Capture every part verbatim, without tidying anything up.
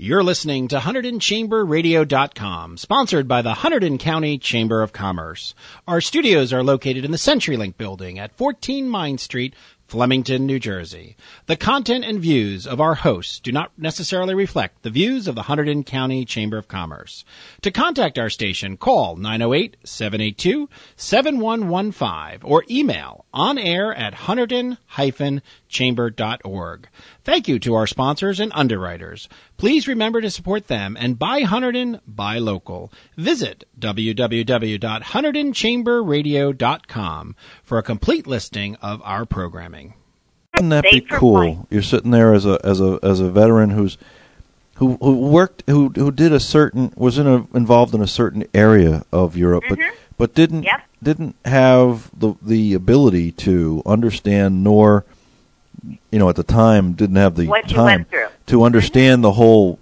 You're listening to Hunterdon Chamber Radio dot com, sponsored by the Hunterdon County Chamber of Commerce. Our studios are located in the CenturyLink building at fourteen Mine Street, Flemington, New Jersey. The content and views of our hosts do not necessarily reflect the views of the Hunterdon County Chamber of Commerce. To contact our station, call nine oh eight, seven eight two, seven one one five or email onair at hunterdon dash chamber dot org. Thank you to our sponsors and underwriters. Please remember to support them and buy Hunterdon, buy local. Visit w w w dot hunterdon chamber radio dot com for a complete listing of our programming. Wouldn't that be cool? You're sitting there as a as a as a veteran who's who who worked who who did a certain was in a, involved in a certain area of Europe, mm-hmm. but but didn't yep. didn't have the the ability to understand nor you know at the time didn't have the what time to understand mm-hmm. the whole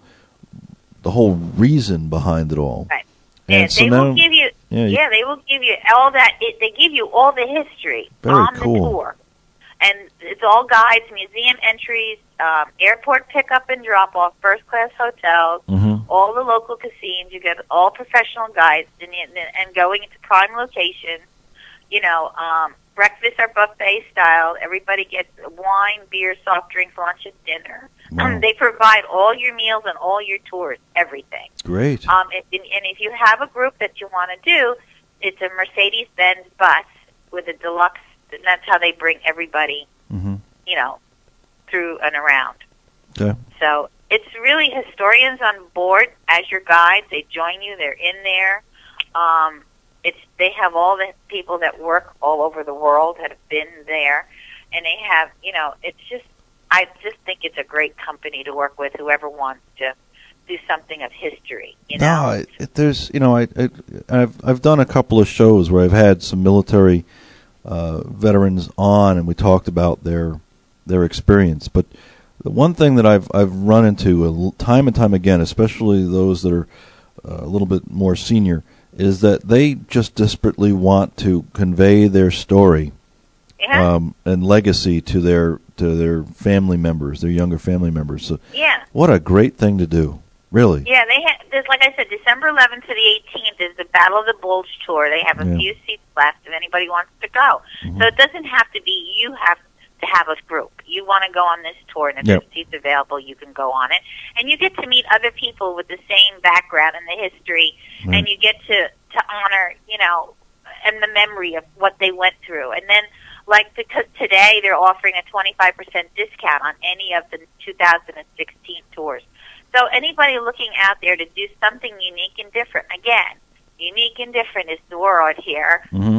the whole reason behind it all. Right. And yeah, so they now, will give you yeah, you, yeah they will give you all that. It, they give you all the history on cool. the tour. And it's all guides, museum entries, um, airport pickup and drop-off, first-class hotels, mm-hmm. all the local casinos. You get all professional guides and, and going into prime locations. You know, um, breakfast are buffet style. Everybody gets wine, beer, soft drinks, lunch, and dinner. Wow. Um, they provide all your meals and all your tours, everything. Great. Um, and, and if you have a group that you want to do, it's a Mercedes-Benz bus with a deluxe. And that's how they bring everybody, mm-hmm. you know, through and around. Okay. So it's really historians on board as your guides. They join you. They're in there. Um, it's they have all the people that work all over the world that have been there, and they have, you know, it's just I just think it's a great company to work with. Whoever wants to do something of history, you know. No, it, it, there's, you know, I, I I've I've done a couple of shows where I've had some military. Uh, veterans on, and we talked about their their experience. But the one thing that I've I've run into a, time and time again, especially those that are uh, a little bit more senior, is that they just desperately want to convey their story yeah. um, and legacy to their to their family members, their younger family members. So, yeah, what a great thing to do. Really? Yeah, they have. There's, like I said, December eleventh to the eighteenth is the Battle of the Bulge tour. They have a yeah. few seats left if anybody wants to go. Mm-hmm. So it doesn't have to be you have to have a group. You want to go on this tour, and if yep. there's seats available, you can go on it. And you get to meet other people with the same background and the history, right. and you get to, to honor, you know, and the memory of what they went through. And then, like, because today they're offering a twenty-five percent discount on any of the two thousand sixteen tours. So anybody looking out there to do something unique and different, again, unique and different is the word here. Mm-hmm.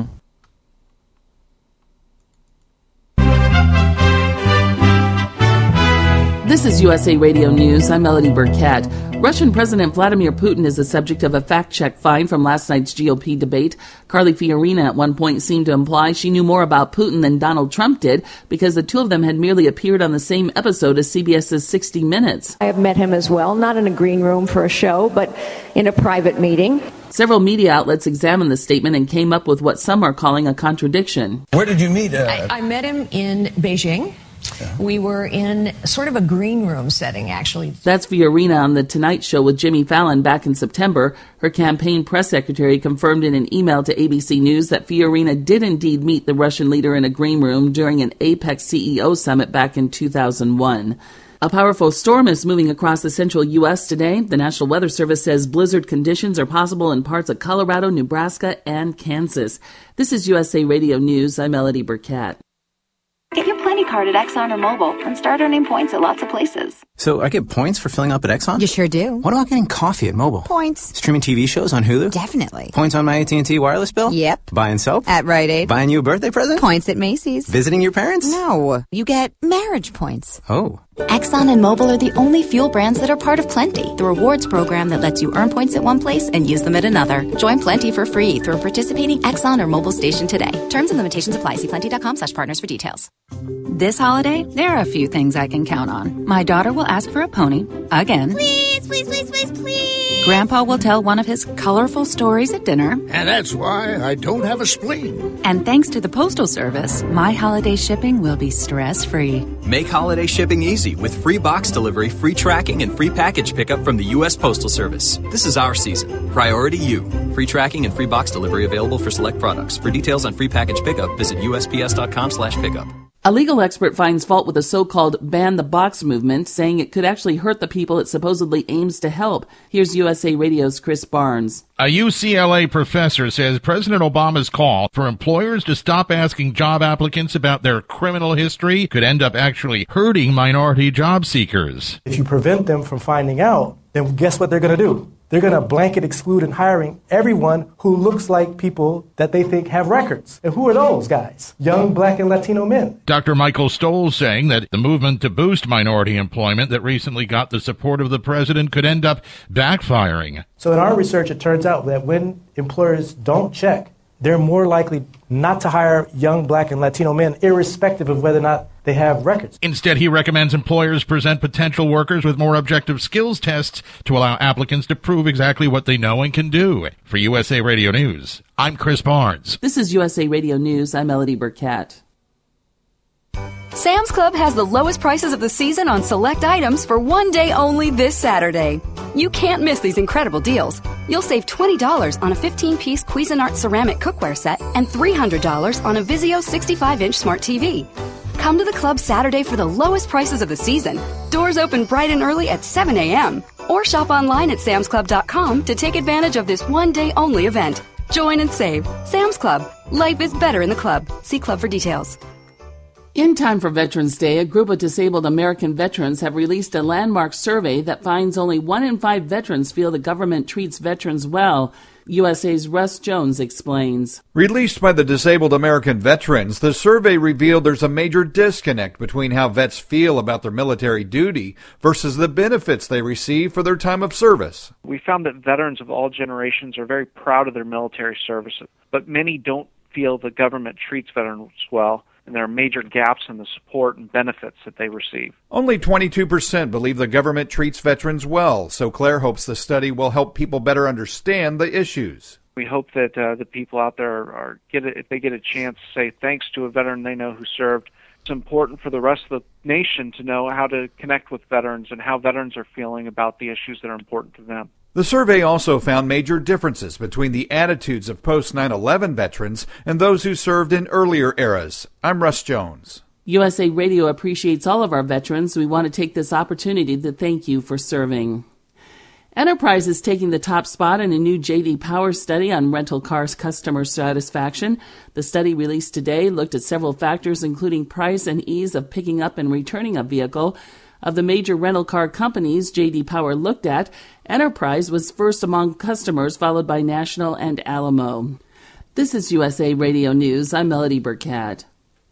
This is U S A Radio News. I'm Melody Burkett. Russian President Vladimir Putin is the subject of a fact-check find from last night's G O P debate. Carly Fiorina at one point seemed to imply she knew more about Putin than Donald Trump did because the two of them had merely appeared on the same episode as CBS's sixty minutes. I have met him as well, not in a green room for a show, but in a private meeting. Several media outlets examined the statement and came up with what some are calling a contradiction. Where did you meet? Uh... I, I met him in Beijing. We were in sort of a green room setting, actually. That's Fiorina on The Tonight Show with Jimmy Fallon back in September. Her campaign press secretary confirmed in an email to A B C News that Fiorina did indeed meet the Russian leader in a green room during an APEC C E O summit back in two thousand one. A powerful storm is moving across the central U S today. The National Weather Service says blizzard conditions are possible in parts of Colorado, Nebraska, and Kansas. This is U S A Radio News. I'm Melody Burkett. Get your Plenty card at Exxon or Mobil and start earning points at lots of places. So I get points for filling up at Exxon? You sure do. What about getting coffee at Mobil? Points. Streaming T V shows on Hulu? Definitely. Points on my A T and T wireless bill? Yep. Buying soap? At Rite Aid. Buying you a birthday present? Points at Macy's. Visiting your parents? No. You get marriage points. Oh. Exxon and Mobil are the only fuel brands that are part of Plenty, the rewards program that lets you earn points at one place and use them at another. Join Plenty for free through a participating Exxon or Mobil station today. Terms and limitations apply. See plenty.com slash partners for details. This holiday, there are a few things I can count on. My daughter will ask for a pony, again. Please, please, please, please, please. Grandpa will tell one of his colorful stories at dinner. And that's why I don't have a spleen. And thanks to the Postal Service, my holiday shipping will be stress-free. Make holiday shipping easy with free box delivery, free tracking, and free package pickup from the U S Postal Service. This is our season. Priority you. Free tracking and free box delivery available for select products. For details on free package pickup, visit U S P S dot com slash pickup. A legal expert finds fault with the so-called ban the box movement, saying it could actually hurt the people it supposedly aims to help. Here's U S A Radio's Chris Barnes. A U C L A professor says President Obama's call for employers to stop asking job applicants about their criminal history could end up actually hurting minority job seekers. If you prevent them from finding out, then guess what they're going to do? They're going to blanket exclude in hiring everyone who looks like people that they think have records. And who are those guys? Young Black and Latino men. Doctor Michael Stoll saying that the movement to boost minority employment that recently got the support of the president could end up backfiring. So in our research, it turns out that when employers don't check, they're more likely not to hire young Black and Latino men, irrespective of whether or not they have records. Instead, he recommends employers present potential workers with more objective skills tests to allow applicants to prove exactly what they know and can do. For U S A Radio News, I'm Chris Barnes. This is U S A Radio News. I'm Melody Burkett. Sam's Club has the lowest prices of the season on select items for one day only this Saturday. You can't miss these incredible deals. You'll save twenty dollars on a fifteen-piece Cuisinart ceramic cookware set and three hundred dollars on a Vizio sixty-five inch smart T V. Come to the club Saturday for the lowest prices of the season. Doors open bright and early at seven a.m. Or shop online at sams club dot com to take advantage of this one-day-only event. Join and save. Sam's Club. Life is better in the club. See club for details. In time for Veterans Day, a group of disabled American veterans have released a landmark survey that finds only one in five veterans feel the government treats veterans well. U S A's Russ Jones explains. Released by the Disabled American Veterans, the survey revealed there's a major disconnect between how vets feel about their military duty versus the benefits they receive for their time of service. We found that veterans of all generations are very proud of their military service, but many don't feel the government treats veterans well, and there are major gaps in the support and benefits that they receive. Only twenty-two percent believe the government treats veterans well, so Claire hopes the study will help people better understand the issues. We hope that uh, the people out there are get a, if they get a chance to say thanks to a veteran they know who served. It's important for the rest of the nation to know how to connect with veterans and how veterans are feeling about the issues that are important to them. The survey also found major differences between the attitudes of post nine eleven veterans and those who served in earlier eras. I'm Russ Jones. U S A Radio appreciates all of our veterans. We want to take this opportunity to thank you for serving. Enterprise is taking the top spot in a new J D Power study on rental cars customer satisfaction. The study released today looked at several factors, including price and ease of picking up and returning a vehicle. Of the major rental car companies J D Power looked at, Enterprise was first among customers, followed by National and Alamo. This is U S A Radio News. I'm Melody Burkett.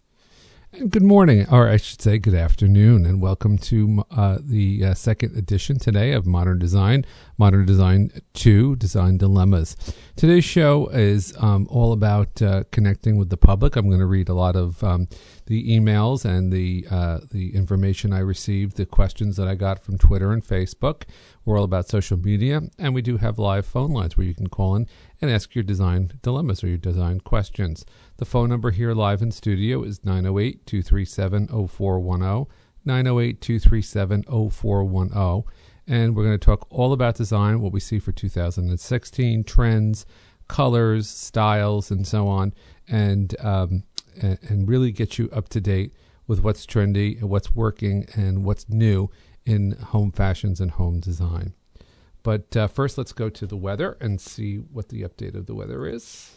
Good morning, or I should say good afternoon, and welcome to uh, the uh, second edition today of Modern Design, Modern Design two, Design Dilemmas. Today's show is um, all about uh, connecting with the public. I'm going to read a lot of um, the emails and the uh, the information I received, the questions that I got from Twitter and Facebook. We're all about social media, and we do have live phone lines where you can call in and ask your design dilemmas or your design questions. The phone number here live in studio is nine oh eight, two three seven, oh four one oh, nine oh eight, two three seven, oh four one oh. And we're going to talk all about design, what we see for two thousand sixteen, trends, colors, styles, and so on, and um, and, and really get you up to date with what's trendy and what's working and what's new in home fashions and home design. But uh, first, let's go to the weather and see what the update of the weather is.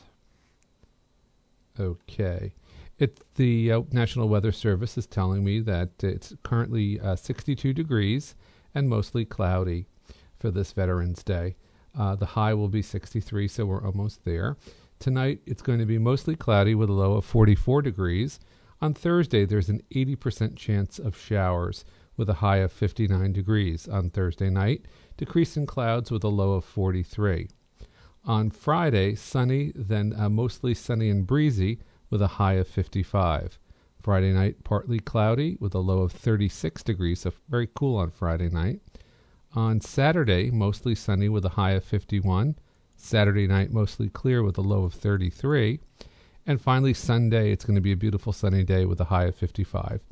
Okay. It, the uh, National Weather Service is telling me that it's currently uh, sixty-two degrees and mostly cloudy for this Veterans Day. Uh, the high will be sixty-three, so we're almost there. Tonight, it's going to be mostly cloudy with a low of forty-four degrees. On Thursday, there's an eighty percent chance of showers with a high of fifty-nine degrees on Thursday night, decreasing clouds with a low of forty-three. On Friday, sunny, then uh, mostly sunny and breezy with a high of fifty-five. Friday night, partly cloudy with a low of thirty-six degrees, so very cool on Friday night. On Saturday, mostly sunny with a high of fifty-one. Saturday night, mostly clear with a low of thirty-three. And finally, Sunday, it's going to be a beautiful sunny day with a high of fifty-five.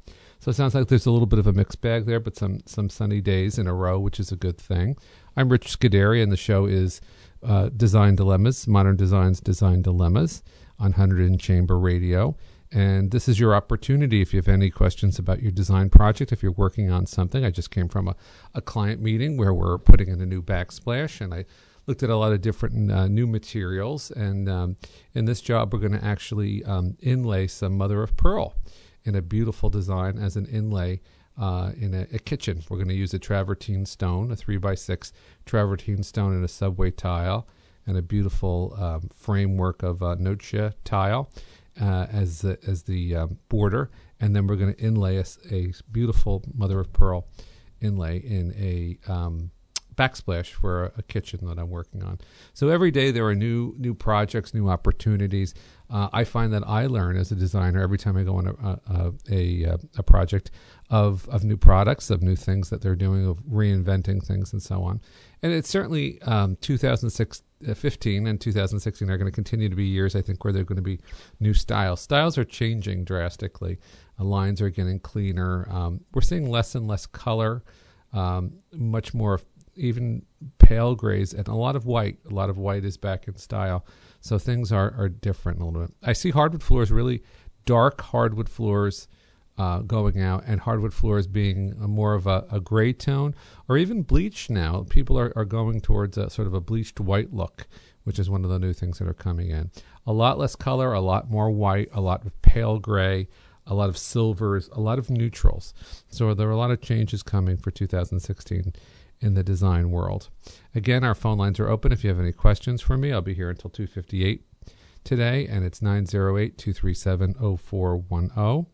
So it sounds like there's a little bit of a mixed bag there, but some some sunny days in a row, which is a good thing. I'm Rich Scuderi, and the show is uh, Design Dilemmas, Modern Design's Design Dilemmas on one hundred Chamber Radio. And this is your opportunity if you have any questions about your design project, if you're working on something. I just came from a, a client meeting where we're putting in a new backsplash, and I looked at a lot of different uh, new materials. And um, in this job, we're going to actually um, inlay some mother of pearl in a beautiful design as an inlay uh, in a, a kitchen. We're going to use a travertine stone, a three by six travertine stone in a subway tile, and a beautiful um, framework of uh, nocha tile uh, as the, as the um, border. And then we're going to inlay a, a beautiful mother of pearl inlay in a um, backsplash for a, a kitchen that I'm working on. So every day there are new new projects, new opportunities. Uh, I find that I learn as a designer every time I go on a a, a, a project of of new products, of new things that they're doing, of reinventing things and so on. And it's certainly um, two thousand fifteen and two thousand sixteen are going to continue to be years, I think, where there are going to be new styles. Styles are changing drastically. Uh, lines are getting cleaner. Um, we're seeing less and less color, um, much more even pale grays, and a lot of white. A lot of white is back in style. So things are, are different a little bit. I see hardwood floors, really dark hardwood floors uh, going out, and hardwood floors being a more of a, a gray tone, or even bleach now. People are, are going towards a sort of a bleached white look, which is one of the new things that are coming in. A lot less color, a lot more white, a lot of pale gray, a lot of silvers, a lot of neutrals. So there are a lot of changes coming for two thousand sixteen in the design world. Again, our phone lines are open. If you have any questions for me, I'll be here until two fifty-eight today, and it's nine oh eight, two three seven, oh four one oh.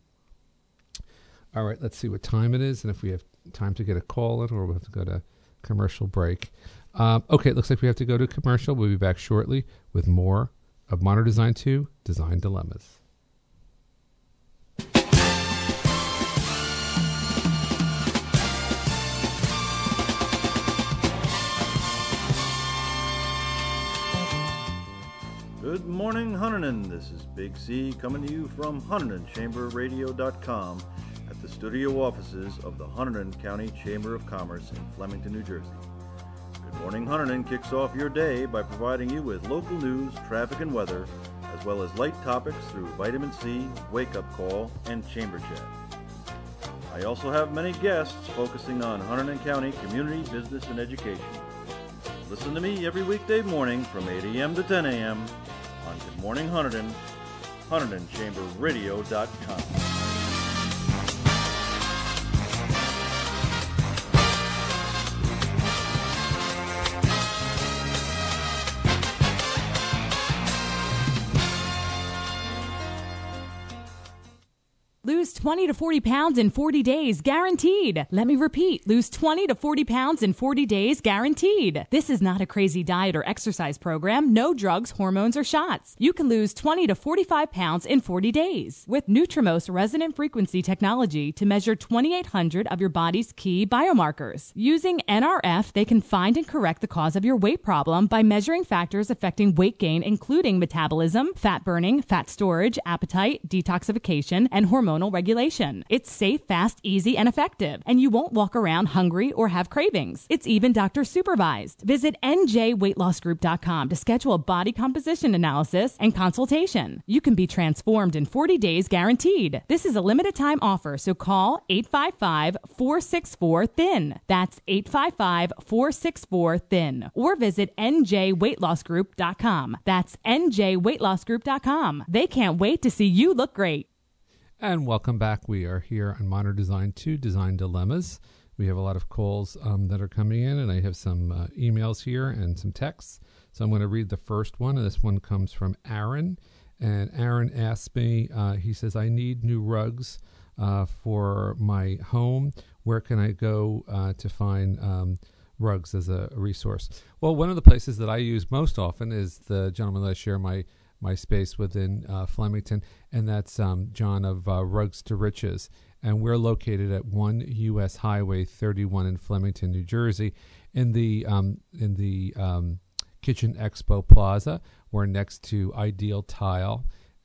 All right, let's see what time it is, and if we have time to get a call in, or we'll have to go to commercial break. Um, okay, it looks like we have to go to commercial. We'll be back shortly with more of Modern Design two, Design Dilemmas. Good morning, Huntington. This is Big C coming to you from Huntington Chamber Radio dot com at the studio offices of the Huntington County Chamber of Commerce in Flemington, New Jersey. Good Morning Huntington kicks off your day by providing you with local news, traffic, and weather, as well as light topics through Vitamin C, Wake Up Call, and Chamber Chat. I also have many guests focusing on Huntington County community, business, and education. Listen to me every weekday morning from eight a.m. to ten a.m. on Good Morning Huntington, Huntington Chamber Radio dot com. Lose twenty to forty pounds in forty days, guaranteed. Let me repeat, lose twenty to forty pounds in forty days, guaranteed. This is not a crazy diet or exercise program, no drugs, hormones, or shots. You can lose twenty to forty-five pounds in forty days with Nutrimos resonant frequency technology to measure twenty-eight hundred of your body's key biomarkers. Using N R F, they can find and correct the cause of your weight problem by measuring factors affecting weight gain, including metabolism, fat burning, fat storage, appetite, detoxification, and hormonal regulation. It's safe, fast, easy, and effective, and you won't walk around hungry or have cravings. It's even doctor supervised. Visit N J weight loss group dot com to schedule a body composition analysis and consultation. You can be transformed in forty days guaranteed. This is a limited time offer, so call eight five five, four six four, T H I N. That's eight five five, four six four, T H I N. Or visit N J weight loss group dot com. That's N J weight loss group dot com. They can't wait to see you look great. And welcome back. We are here on Modern Design two, Design Dilemmas. We have a lot of calls um, that are coming in, and I have some uh, emails here and some texts. So I'm going to read the first one, and this one comes from Aaron. And Aaron asked me, uh, he says, I need new rugs uh, for my home. Where can I go uh, to find um, rugs as a resource? Well, one of the places that I use most often is the gentleman that I share my my space within uh, Flemington, and that's um, John of uh, Rugs to Riches. And we're located at one U S Highway thirty-one in Flemington, New Jersey, in the um, in the um, Kitchen Expo Plaza. We're next to Ideal Tile,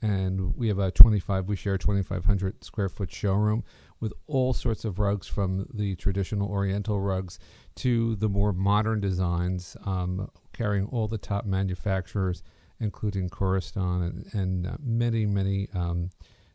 and we have a twenty-five. We share a twenty-five hundred square foot showroom with all sorts of rugs, from the traditional Oriental rugs to the more modern designs, um, carrying all the top manufacturers, including Coriston and, and uh, many, many um,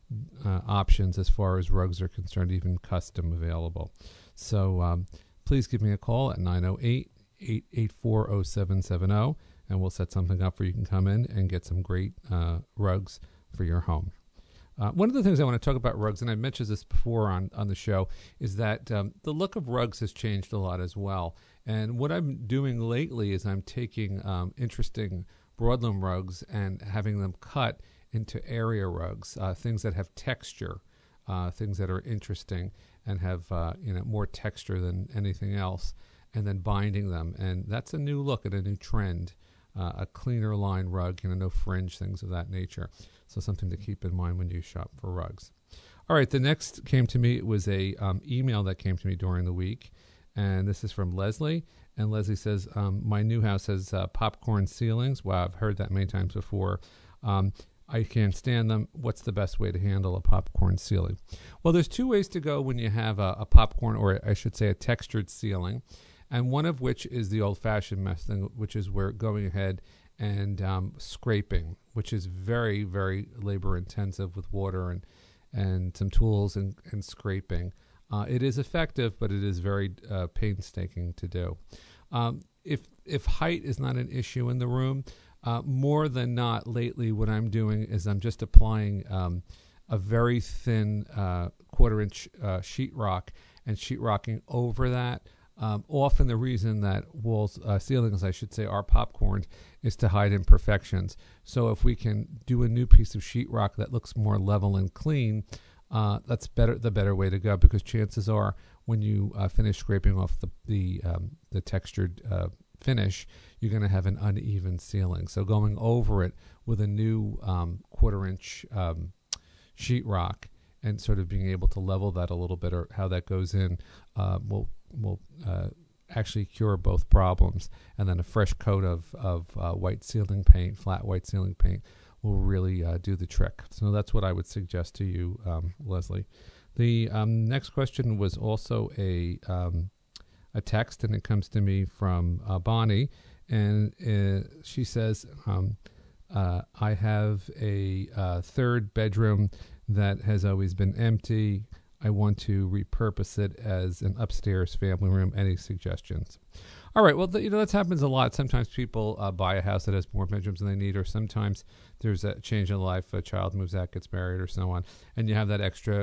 uh, options as far as rugs are concerned, even custom available. So um, please give me a call at nine oh eight, eight eight four, oh seven seven oh, and we'll set something up where you can come in and get some great uh, rugs for your home. Uh, one of the things I want to talk about rugs, and I mentioned this before on, on the show, is that um, the look of rugs has changed a lot as well. And what I'm doing lately is I'm taking um, interesting broadloom rugs and having them cut into area rugs, uh, things that have texture, uh, things that are interesting and have uh, you know more texture than anything else, and then binding them. And that's a new look and a new trend. Uh, a cleaner line rug, you know, no fringe, things of that nature. So something to keep in mind when you shop for rugs. All right, the next came to me, it was a um, email that came to me during the week, and this is from Leslie. And Leslie says, um, my new house has uh, popcorn ceilings. Wow, I've heard that many times before. Um, I can't stand them. What's the best way to handle a popcorn ceiling? Well, there's two ways to go when you have a, a popcorn, or I should say a textured ceiling, and one of which is the old-fashioned method, which is where going ahead and um, scraping, which is very, very labor-intensive with water and, and some tools and, and scraping. Uh, it is effective, but it is very uh, painstaking to do. Um, if if height is not an issue in the room, uh, more than not, lately what I'm doing is I'm just applying um, a very thin uh, quarter-inch uh, sheetrock and sheetrocking over that. Um, often the reason that walls, uh, ceilings, I should say, are popcorned is to hide imperfections. So if we can do a new piece of sheetrock that looks more level and clean, uh, that's better. The better way to go, because chances are when you uh, finish scraping off the the, um, the textured uh, finish, you're going to have an uneven ceiling. So going over it with a new um, quarter-inch um, sheetrock and sort of being able to level that a little bit, or how that goes in, uh, will will uh, actually cure both problems. And then a fresh coat of, of uh, white ceiling paint, flat white ceiling paint, will really uh, do the trick. So that's what I would suggest to you, um, Leslie. The um, next question was also a um, a text, and it comes to me from uh, Bonnie, and uh, she says, um, uh, I have a uh, third bedroom that has always been empty. I want to repurpose it as an upstairs family room. Any suggestions? All right. Well, th- you know, that happens a lot. Sometimes people uh, buy a house that has more bedrooms than they need, or sometimes there's a change in life. A child moves out, gets married, or so on, and you have that extra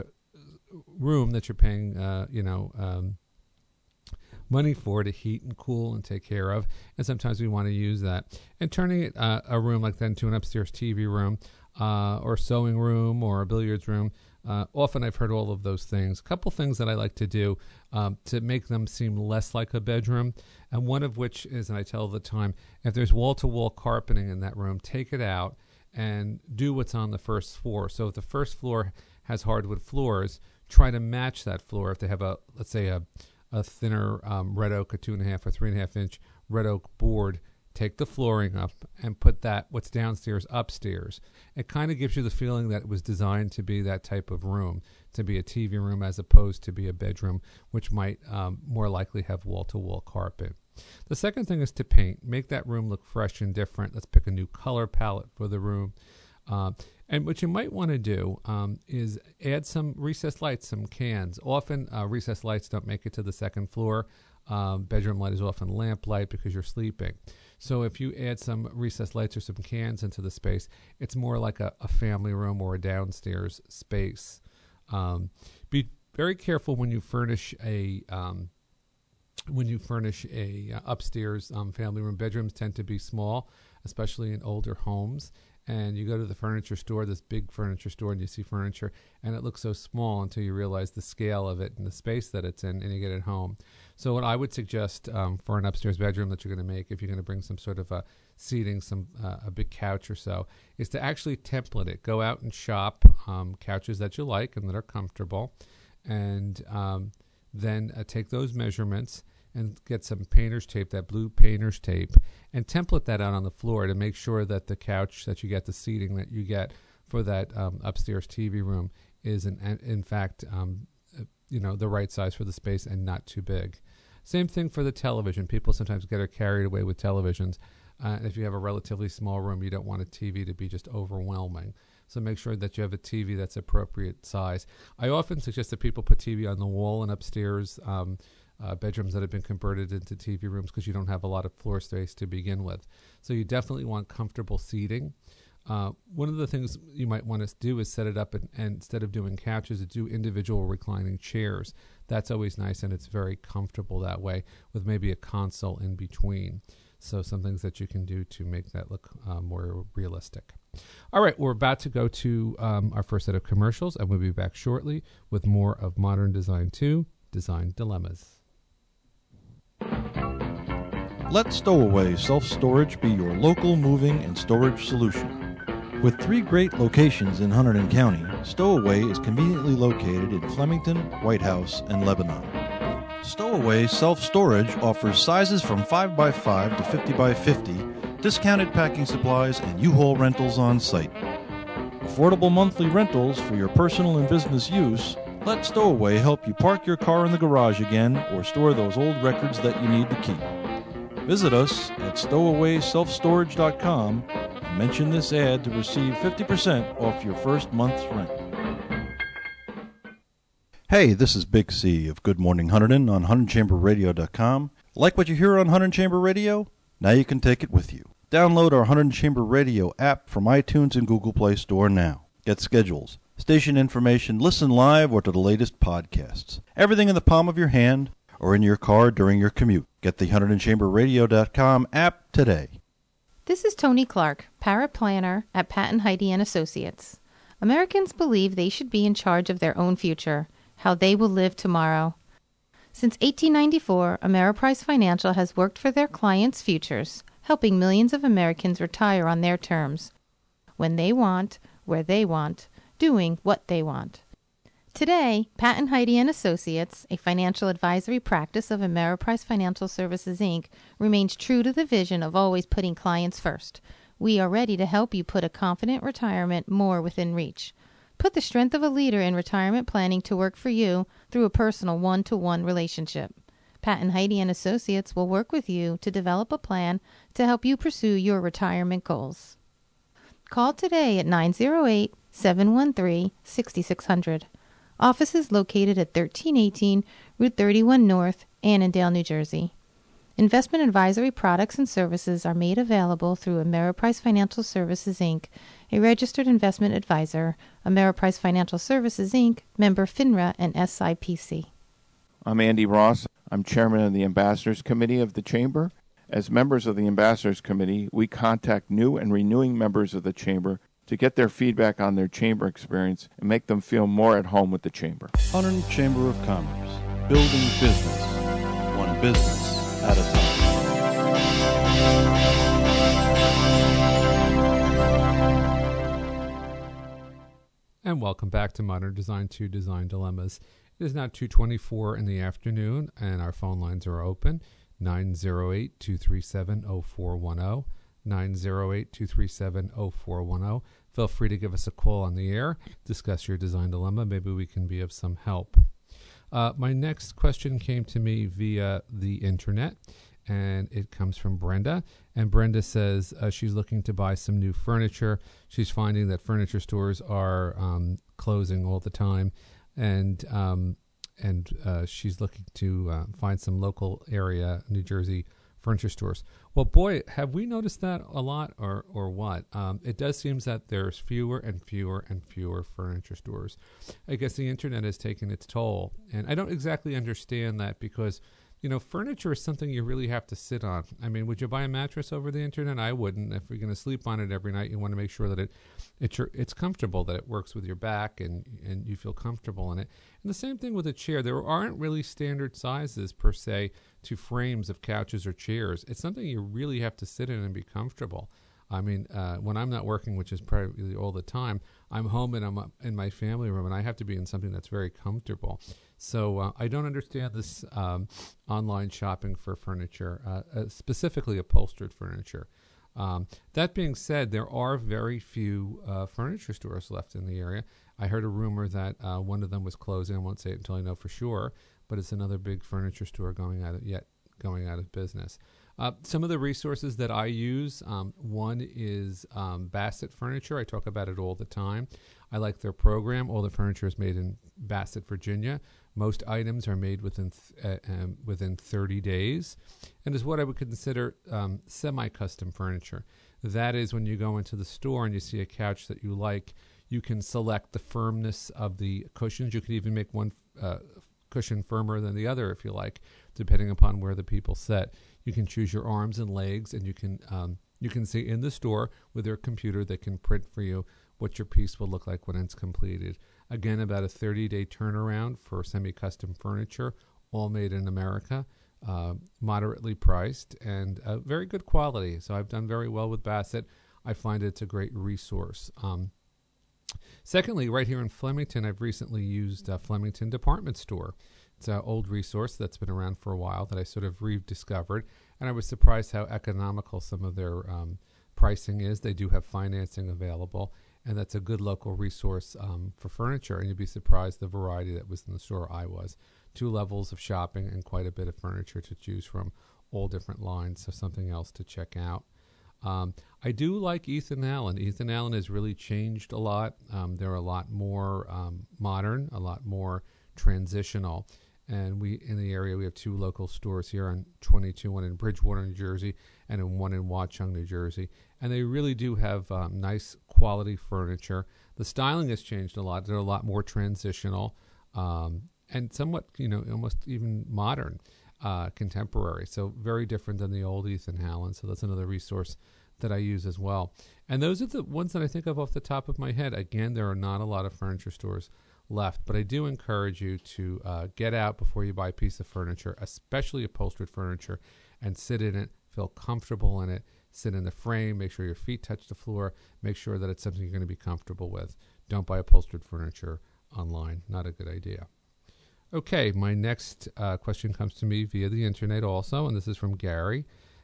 room that you're paying, uh, you know, um, money for to heat and cool and take care of. And sometimes we want to use that. And turning it, uh, a room like that into an upstairs T V room, uh, or sewing room, or a billiards room. Uh, often I've heard all of those things. A couple things that I like to do um, to make them seem less like a bedroom, and one of which is, and I tell all the time, if there's wall-to-wall carpeting in that room, take it out and do what's on the first floor. So if the first floor has hardwood floors, try to match that floor. If they have a, let's say, a, a thinner um, red oak, a two and a half or three and a half inch red oak board, take the flooring up and put that, what's downstairs, upstairs. It kind of gives you the feeling that it was designed to be that type of room, to be a T V room as opposed to be a bedroom, which might um, more likely have wall-to-wall carpet. The second thing is to paint. Make that room look fresh and different. Let's pick a new color palette for the room. Uh, and what you might want to do um, is add some recessed lights, some cans. Often uh, recessed lights don't make it to the second floor. Um, bedroom light is often lamp light because you're sleeping. So if you add some recessed lights or some cans into the space, it's more like a, a family room or a downstairs space. Um, be very careful when you furnish a um, when you furnish a uh, upstairs um, family room. Bedrooms tend to be small, especially in older homes. And you go to the furniture store, this big furniture store, and you see furniture, and it looks so small until you realize the scale of it and the space that it's in, and you get it home. So what I would suggest um, for an upstairs bedroom that you're going to make, if you're going to bring some sort of a seating, some uh, a big couch or so, is to actually template it. Go out and shop um, couches that you like and that are comfortable, and um, then uh, take those measurements and get some painter's tape, that blue painter's tape, and template that out on the floor to make sure that the couch that you get, the seating that you get, for that um, upstairs T V room is in, in fact, um, you know, the right size for the space and not too big. Same thing for the television. People sometimes get carried away with televisions. Uh, if you have a relatively small room, you don't want a T V to be just overwhelming. So make sure that you have a T V that's appropriate size. I often suggest that people put T V on the wall in upstairs um, uh, bedrooms that have been converted into T V rooms because you don't have a lot of floor space to begin with. So you definitely want comfortable seating. Uh, one of the things you might want to do is set it up and, and instead of doing couches, do individual reclining chairs. That's always nice, and it's very comfortable that way with maybe a console in between. So some things that you can do to make that look uh, more realistic. All right, we're about to go to um, our first set of commercials, and we'll be back shortly with more of Modern Design two, Design Dilemmas. Let Stowaway Self-Storage be your local moving and storage solution. With three great locations in Hunterdon County, Stowaway is conveniently located in Flemington, White House, and Lebanon. Stowaway Self-Storage offers sizes from five by five to fifty by fifty, discounted packing supplies, and U-Haul rentals on site. Affordable monthly rentals for your personal and business use. Let Stowaway help you park your car in the garage again or store those old records that you need to keep. Visit us at stowaway self storage dot com and mention this ad to receive fifty percent off your first month's rent. Hey, this is Big C of Good Morning Hunterdon on Hunterdon Chamber Radio dot com. Like what you hear on Hunterdon Chamber Radio? Now you can take it with you. Download our Hunterdon Chamber Radio app from iTunes and Google Play Store now. Get schedules, station information, listen live, or to the latest podcasts. Everything in the palm of your hand or in your car during your commute. Get the Hunterdon Chamber Radio dot com app today. This is Tony Clark, paraplanner at Patton Heidi and Associates. Americans believe they should be in charge of their own future, how they will live tomorrow. Since eighteen ninety-four, Ameriprise Financial has worked for their clients' futures, helping millions of Americans retire on their terms, when they want, where they want, doing what they want. Today, Patton Heidi and Associates, a financial advisory practice of Ameriprise Financial Services, Incorporated, remains true to the vision of always putting clients first. We are ready to help you put a confident retirement more within reach. Put the strength of a leader in retirement planning to work for you through a personal one-to-one relationship. Patton Heidi and Associates will work with you to develop a plan to help you pursue your retirement goals. Call today at nine zero eight, seven one three, six six zero zero. Office is located at thirteen eighteen Route thirty-one North, Annandale, New Jersey. Investment advisory products and services are made available through Ameriprise Financial Services, Incorporated, a registered investment advisor. Ameriprise Financial Services, Incorporated, member FINRA and S I P C. I'm Andy Ross. I'm chairman of the Ambassadors Committee of the Chamber. As members of the Ambassadors Committee, we contact new and renewing members of the Chamber to get their feedback on their Chamber experience and make them feel more at home with the Chamber. Hunterdon Chamber of Commerce, building business, one business at a time. And welcome back to Modern Design two, Design Dilemmas. It is now two twenty-four in the afternoon, and our phone lines are open, nine zero eight, two three seven, zero four one zero. nine zero eight, two three seven, zero four one zero. Feel free to give us a call on the air, discuss your design dilemma. Maybe we can be of some help. Uh, my next question came to me via the internet, and it comes from Brenda. And Brenda says uh, she's looking to buy some new furniture. She's finding that furniture stores are um, closing all the time, and um, and uh, she's looking to uh, find some local area, New Jersey furniture stores. Well, boy, have we noticed that a lot, or or what? Um, it does seem that there's fewer and fewer and fewer furniture stores. I guess the internet has taken its toll, and I don't exactly understand that because, you know, furniture is something you really have to sit on. I mean, would you buy a mattress over the internet? I wouldn't. If you're going to sleep on it every night, you want to make sure that it it's your, it's comfortable, that it works with your back, and and you feel comfortable in it. And the same thing with a chair. There aren't really standard sizes per se to frames of couches or chairs. It's something you really have to sit in and be comfortable. I mean, uh, when I'm not working, which is probably all the time, I'm home and I'm in my family room, and I have to be in something that's very comfortable. So uh, I don't understand this um, online shopping for furniture, uh, uh, specifically upholstered furniture. Um, that being said, there are very few uh, furniture stores left in the area. I heard a rumor that uh, one of them was closing. I won't say it until I know for sure, but it's another big furniture store going out of, yet going out of business. Uh, some of the resources that I use, um, one is um, Bassett Furniture. I talk about it all the time. I like their program. All the furniture is made in Bassett, Virginia. Most items are made within th- uh, um, within thirty days, and is what I would consider um, semi-custom furniture. That is when you go into the store and you see a couch that you like, you can select the firmness of the cushions. You can even make one uh, cushion firmer than the other if you like, depending upon where the people sit. You can choose your arms and legs, and you can um, you can see in the store with their computer they can print for you what your piece will look like when it's completed. Again, about a thirty-day turnaround for semi-custom furniture, all made in America, uh, moderately priced, and uh, very good quality. So I've done very well with Bassett. I find it's a great resource. Um, secondly, right here in Flemington, I've recently used uh, Flemington Department Store. It's an old resource that's been around for a while that I sort of rediscovered, and I was surprised how economical some of their um, pricing is. They do have financing available, and that's a good local resource um, for furniture, and you'd be surprised the variety that was in the store I was. Two levels of shopping and quite a bit of furniture to choose from, all different lines, so something else to check out. Um, I do like Ethan Allen. Ethan Allen has really changed a lot. Um, they're a lot more um, modern, a lot more transitional. And we in the area, we have two local stores here on twenty-two, one in Bridgewater, New Jersey, and one in Watchung, New Jersey. And they really do have um, nice quality furniture. The styling has changed a lot. They're a lot more transitional um, and somewhat, you know, almost even modern, uh, contemporary. So very different than the old Ethan Allen. So that's another resource that I use as well. And those are the ones that I think of off the top of my head. Again, there are not a lot of furniture stores left, but I do encourage you to uh, get out before you buy a piece of furniture, especially upholstered furniture, and sit in it, feel comfortable in it, sit in the frame, make sure your feet touch the floor, make sure that it's something you're going to be comfortable with. Don't buy upholstered furniture online. Not a good idea. Okay, my next uh, question comes to me via the internet also, and this is from Gary.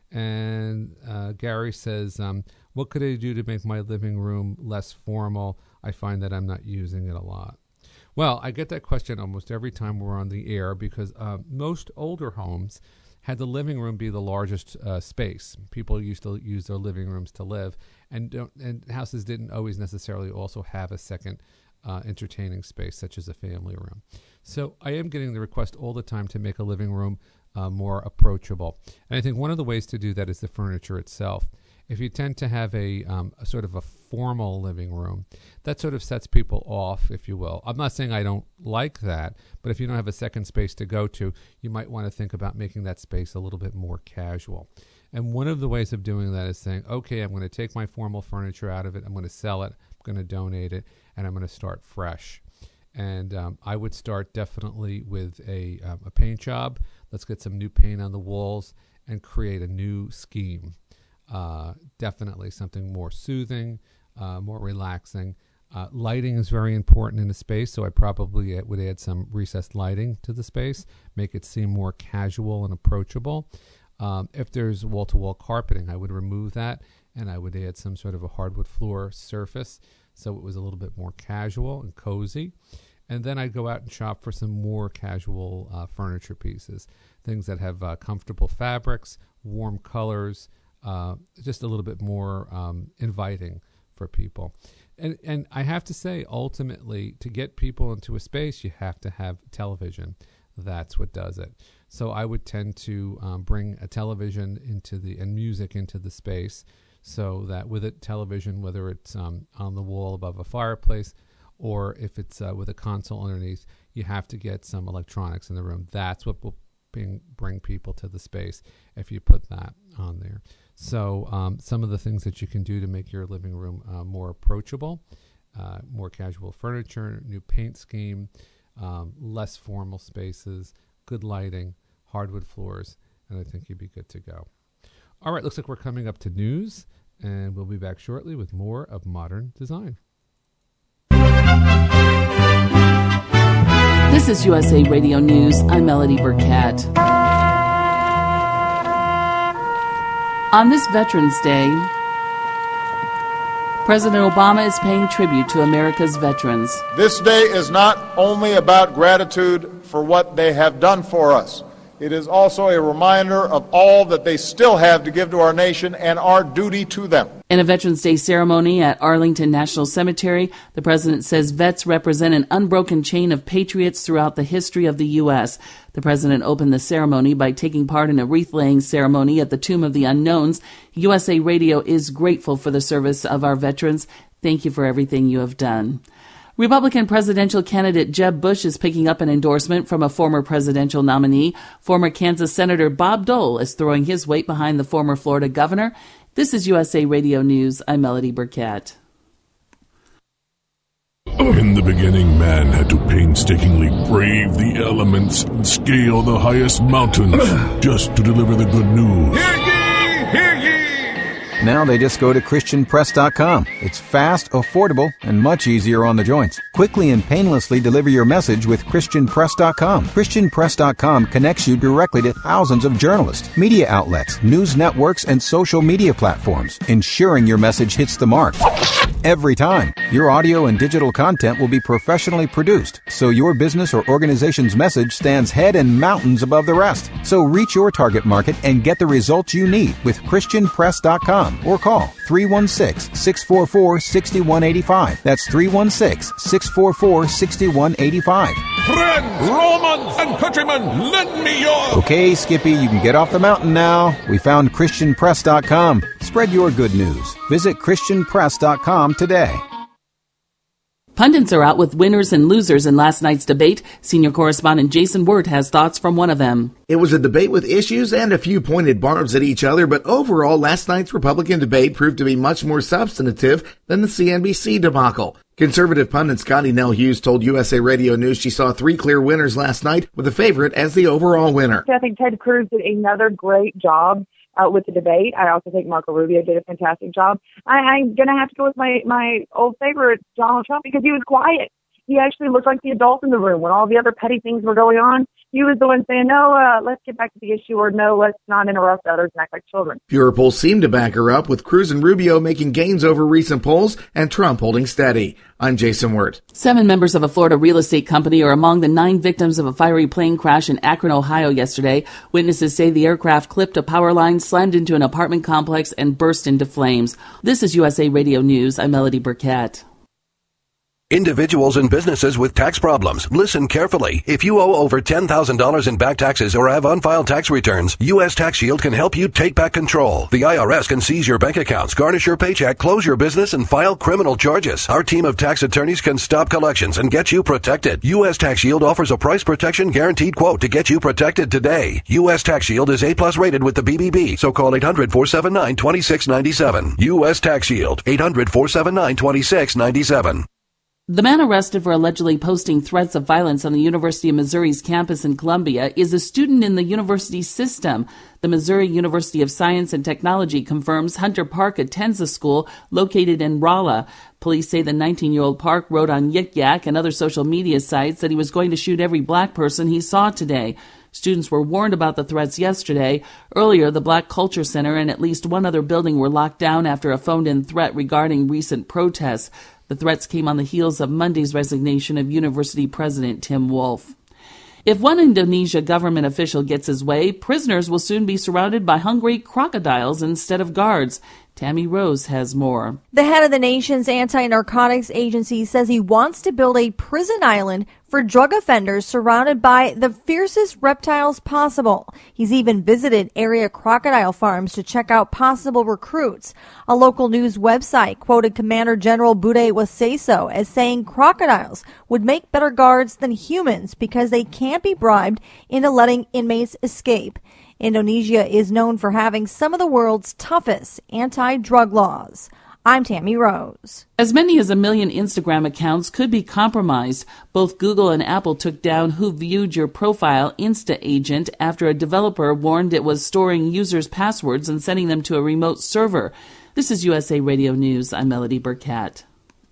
And uh, Gary says, um, what could I do to make my living room less formal? I find that I'm not using it a lot. Well, I get that question almost every time we're on the air because uh, most older homes had the living room be the largest uh, space. People used to use their living rooms to live, and don't, and houses didn't always necessarily also have a second uh, entertaining space, such as a family room. So I am getting the request all the time to make a living room uh, more approachable. And I think one of the ways to do that is the furniture itself. If you tend to have a, um, a sort of a formal living room, that sort of sets people off, if you will. I'm not saying I don't like that, but if you don't have a second space to go to, you might want to think about making that space a little bit more casual. And one of the ways of doing that is saying, okay, I'm going to take my formal furniture out of it, I'm going to sell it, I'm going to donate it, and I'm going to start fresh. And um, I would start definitely with a, um, a paint job. Let's get some new paint on the walls and create a new scheme. Uh, definitely something more soothing, uh, more relaxing. Uh, lighting is very important in a space, so I probably would add some recessed lighting to the space, make it seem more casual and approachable. Um, if there's wall-to-wall carpeting, I would remove that, and I would add some sort of a hardwood floor surface so it was a little bit more casual and cozy. And then I'd go out and shop for some more casual uh, furniture pieces, things that have uh, comfortable fabrics, warm colors, Uh, just a little bit more um, inviting for people. And and I have to say, ultimately, to get people into a space, you have to have television. That's what does it. So I would tend to um, bring a television into the and music into the space so that with it, television, whether it's um, on the wall above a fireplace or if it's uh, with a console underneath, you have to get some electronics in the room. That's what will bring, bring people to the space if you put that on there. So um, some of the things that you can do to make your living room uh, more approachable, uh, more casual furniture, new paint scheme, um, less formal spaces, good lighting, hardwood floors, and I think you'd be good to go. All right, looks like we're coming up to news, and we'll be back shortly with more of Modern Design. This is U S A Radio News. I'm Melody Burkett. On this Veterans Day, President Obama is paying tribute to America's veterans. This day is not only about gratitude for what they have done for us. It is also a reminder of all that they still have to give to our nation and our duty to them. In a Veterans Day ceremony at Arlington National Cemetery, the president says vets represent an unbroken chain of patriots throughout the history of the U S. The president opened the ceremony by taking part in a wreath-laying ceremony at the Tomb of the Unknowns. U S A Radio is grateful for the service of our veterans. Thank you for everything you have done. Republican presidential candidate Jeb Bush is picking up an endorsement from a former presidential nominee. Former Kansas Senator Bob Dole is throwing his weight behind the former Florida governor. This is U S A Radio News. I'm Melody Burkett. In the beginning, man had to painstakingly brave the elements and scale the highest mountains just to deliver the good news. Hear ye! Hear ye! Now they just go to Christian Press dot com. It's fast, affordable, and much easier on the joints. Quickly and painlessly deliver your message with Christian Press dot com. Christian Press dot com connects you directly to thousands of journalists, media outlets, news networks, and social media platforms, ensuring your message hits the mark. Every time, your audio and digital content will be professionally produced, so your business or organization's message stands head and mountains above the rest. So reach your target market and get the results you need with Christian Press dot com or call three one six, six four four, six one eight five. That's three one six, six four four, six one eight five. Friends, Romans, and countrymen, lend me your... Okay, Skippy, you can get off the mountain now. We found Christian Press dot com. Spread your good news. Visit Christian Press dot com today. Pundits are out with winners and losers in last night's debate. Senior correspondent Jason Wirt has thoughts from one of them. It was a debate with issues and a few pointed barbs at each other, but overall, last night's Republican debate proved to be much more substantive than the C N B C debacle. Conservative pundit Scotty Nell Hughes told U S A Radio News she saw three clear winners last night, with the favorite as the overall winner. I think Ted Cruz did another great job Uh, with the debate. I also think Marco Rubio did a fantastic job. I, I'm going to have to go with my, my old favorite, Donald Trump, because he was quiet. He actually looked like the adult in the room when all the other petty things were going on. He was the one saying, no, uh, let's get back to the issue, or no, let's not interrupt others and act like children. Fewer polls seem to back her up, with Cruz and Rubio making gains over recent polls and Trump holding steady. I'm Jason Wirt. Seven members of a Florida real estate company are among the nine victims of a fiery plane crash in Akron, Ohio yesterday. Witnesses say the aircraft clipped a power line, slammed into an apartment complex, and burst into flames. This is U S A Radio News. I'm Melody Burkett. Individuals and businesses with tax problems, listen carefully. If you owe over ten thousand dollars in back taxes or have unfiled tax returns, U S Tax Shield can help you take back control. The I R S can seize your bank accounts, garnish your paycheck, close your business, and file criminal charges. Our team of tax attorneys can stop collections and get you protected. U S Tax Shield offers a price protection guaranteed quote to get you protected today. U S Tax Shield is A plus rated with the B B B, so call eight hundred, four seven nine, two six nine seven. U S Tax Shield, eight hundred, four seven nine, two six nine seven. The man arrested for allegedly posting threats of violence on the University of Missouri's campus in Columbia is a student in the university system. The Missouri University of Science and Technology confirms Hunter Park attends a school located in Rolla. Police say the nineteen-year-old Park wrote on Yik Yak and other social media sites that he was going to shoot every black person he saw today. Students were warned about the threats yesterday. Earlier, the Black Culture Center and at least one other building were locked down after a phoned-in threat regarding recent protests. The threats came on the heels of Monday's resignation of University President Tim Wolf. If one Indonesia government official gets his way, prisoners will soon be surrounded by hungry crocodiles instead of guards. Tammy Rose has more. The head of the nation's anti-narcotics agency says he wants to build a prison island for drug offenders surrounded by the fiercest reptiles possible. He's even visited area crocodile farms to check out possible recruits. A local news website quoted Commander General Bude Waseso as saying crocodiles would make better guards than humans because they can't be bribed into letting inmates escape. Indonesia is known for having some of the world's toughest anti-drug laws. I'm Tammy Rose. As many as a million Instagram accounts could be compromised. Both Google and Apple took down Who Viewed Your Profile Insta Agent after a developer warned it was storing users' passwords and sending them to a remote server. This is U S A Radio News. I'm Melody Burkett.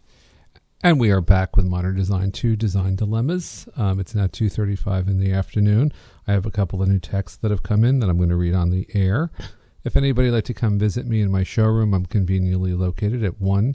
And we are back with Modern Design two, Design Dilemmas. Um, it's now two thirty-five in the afternoon. I have a couple of new texts that have come in that I'm going to read on the air. If anybody would like to come visit me in my showroom, I'm conveniently located at one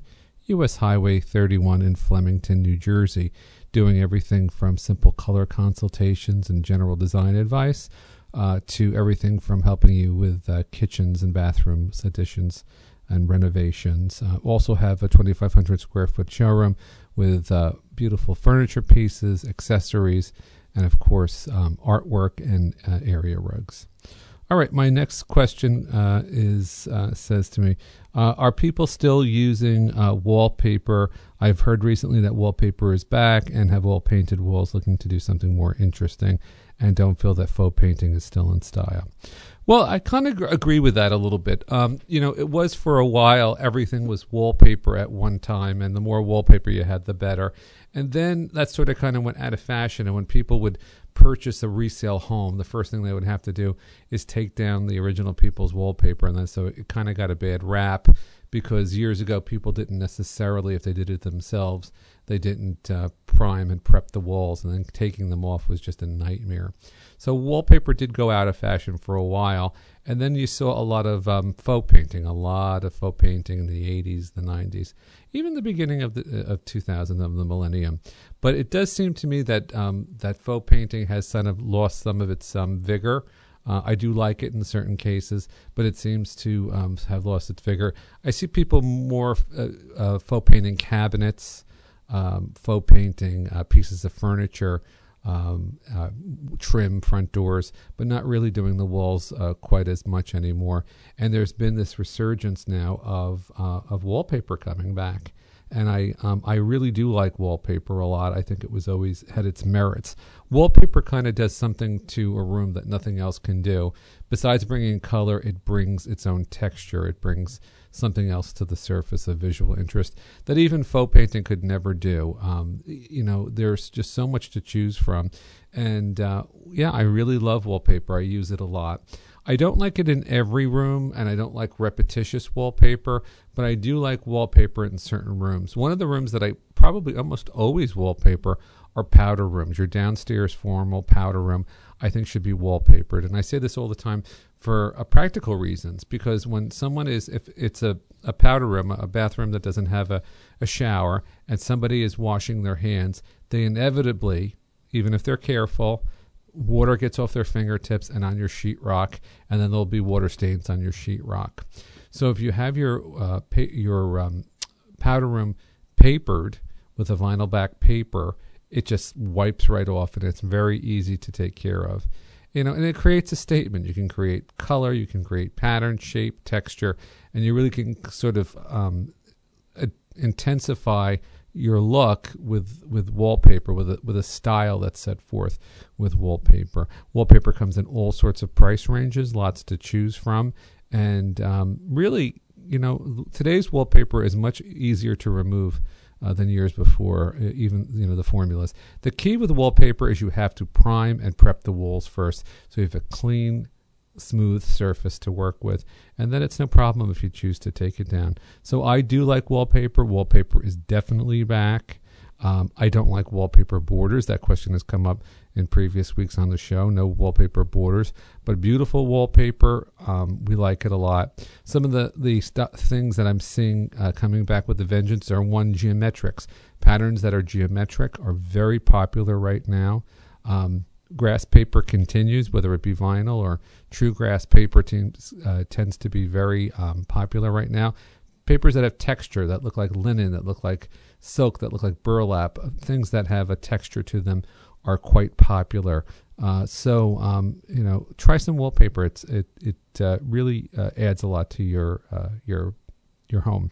U S Highway thirty-one in Flemington, New Jersey, doing everything from simple color consultations and general design advice uh, to everything from helping you with uh, kitchens and bathrooms additions and renovations. Uh, also have a twenty-five hundred square foot showroom with uh, beautiful furniture pieces, accessories, and of course um, artwork and uh, area rugs. All right, my next question uh, is uh, says to me, uh, are people still using uh, wallpaper? I've heard recently that wallpaper is back and have all painted walls, looking to do something more interesting and don't feel that faux painting is still in style. Well, I kind of agree with that a little bit. Um, you know, it was for a while, everything was wallpaper at one time, and the more wallpaper you had, the better. And then that sort of kind of went out of fashion, and when people would purchase a resale home, the first thing they would have to do is take down the original people's wallpaper, and then so it kind of got a bad rap, because years ago people didn't necessarily, if they did it themselves, they didn't uh, prime and prep the walls, and then taking them off was just a nightmare. So wallpaper did go out of fashion for a while, and then you saw a lot of um, faux painting, a lot of faux painting in the eighties, the nineties, even the beginning of the of two thousand, of the millennium. But it does seem to me that um, that faux painting has kind of lost some of its um, vigor. Uh, I do like it in certain cases, but it seems to um, have lost its vigor. I see people more uh, uh, faux painting cabinets, um, faux painting uh, pieces of furniture, um, uh, trim front doors, but not really doing the walls uh, quite as much anymore. And there's been this resurgence now of uh, of wallpaper coming back. And I um, I really do like wallpaper a lot. I think it was always had its merits. Wallpaper kind of does something to a room that nothing else can do. Besides bringing color, it brings its own texture. It brings something else to the surface of visual interest that even faux painting could never do. Um, you know, there's just so much to choose from. And uh, yeah, I really love wallpaper. I use it a lot. I don't like it in every room, and I don't like repetitious wallpaper, but I do like wallpaper in certain rooms. One of the rooms that I probably almost always wallpaper are powder rooms. Your downstairs formal powder room, I think, should be wallpapered. And I say this all the time for uh, practical reasons, because when someone is, if it's a, a powder room, a bathroom that doesn't have a, a shower, and somebody is washing their hands, they inevitably, even if they're careful, water gets off their fingertips and on your sheetrock, and then there'll be water stains on your sheetrock. So if you have your uh, pa- your um, powder room papered with a vinyl back paper, it just wipes right off, and it's very easy to take care of. You know, and it creates a statement. You can create color, you can create pattern, shape, texture, and you really can sort of um, uh, intensify your look with with wallpaper, with a, with a style that's set forth with wallpaper. Wallpaper comes in all sorts of price ranges, lots to choose from, and um, really, you know, today's wallpaper is much easier to remove uh, than years before. Even, you know, the formulas. The key with wallpaper is you have to prime and prep the walls first, so you have a clean, smooth surface to work with, and then it's no problem if you choose to take it down. So I do like wallpaper. Wallpaper is definitely back. Um, I don't like wallpaper borders. That question has come up in previous weeks on the show. No wallpaper borders, but beautiful wallpaper. Um, we like it a lot. Some of the, the st- things that I'm seeing uh, coming back with a vengeance are, one, geometrics. Patterns that are geometric are very popular right now. Um, Grass paper continues, whether it be vinyl or true grass paper teams, uh, tends to be very um, popular right now. Papers that have texture, that look like linen, that look like silk, that look like burlap, things that have a texture to them are quite popular. Uh, so, um, you know, try some wallpaper. It's it it uh, really uh, adds a lot to your uh, your your home.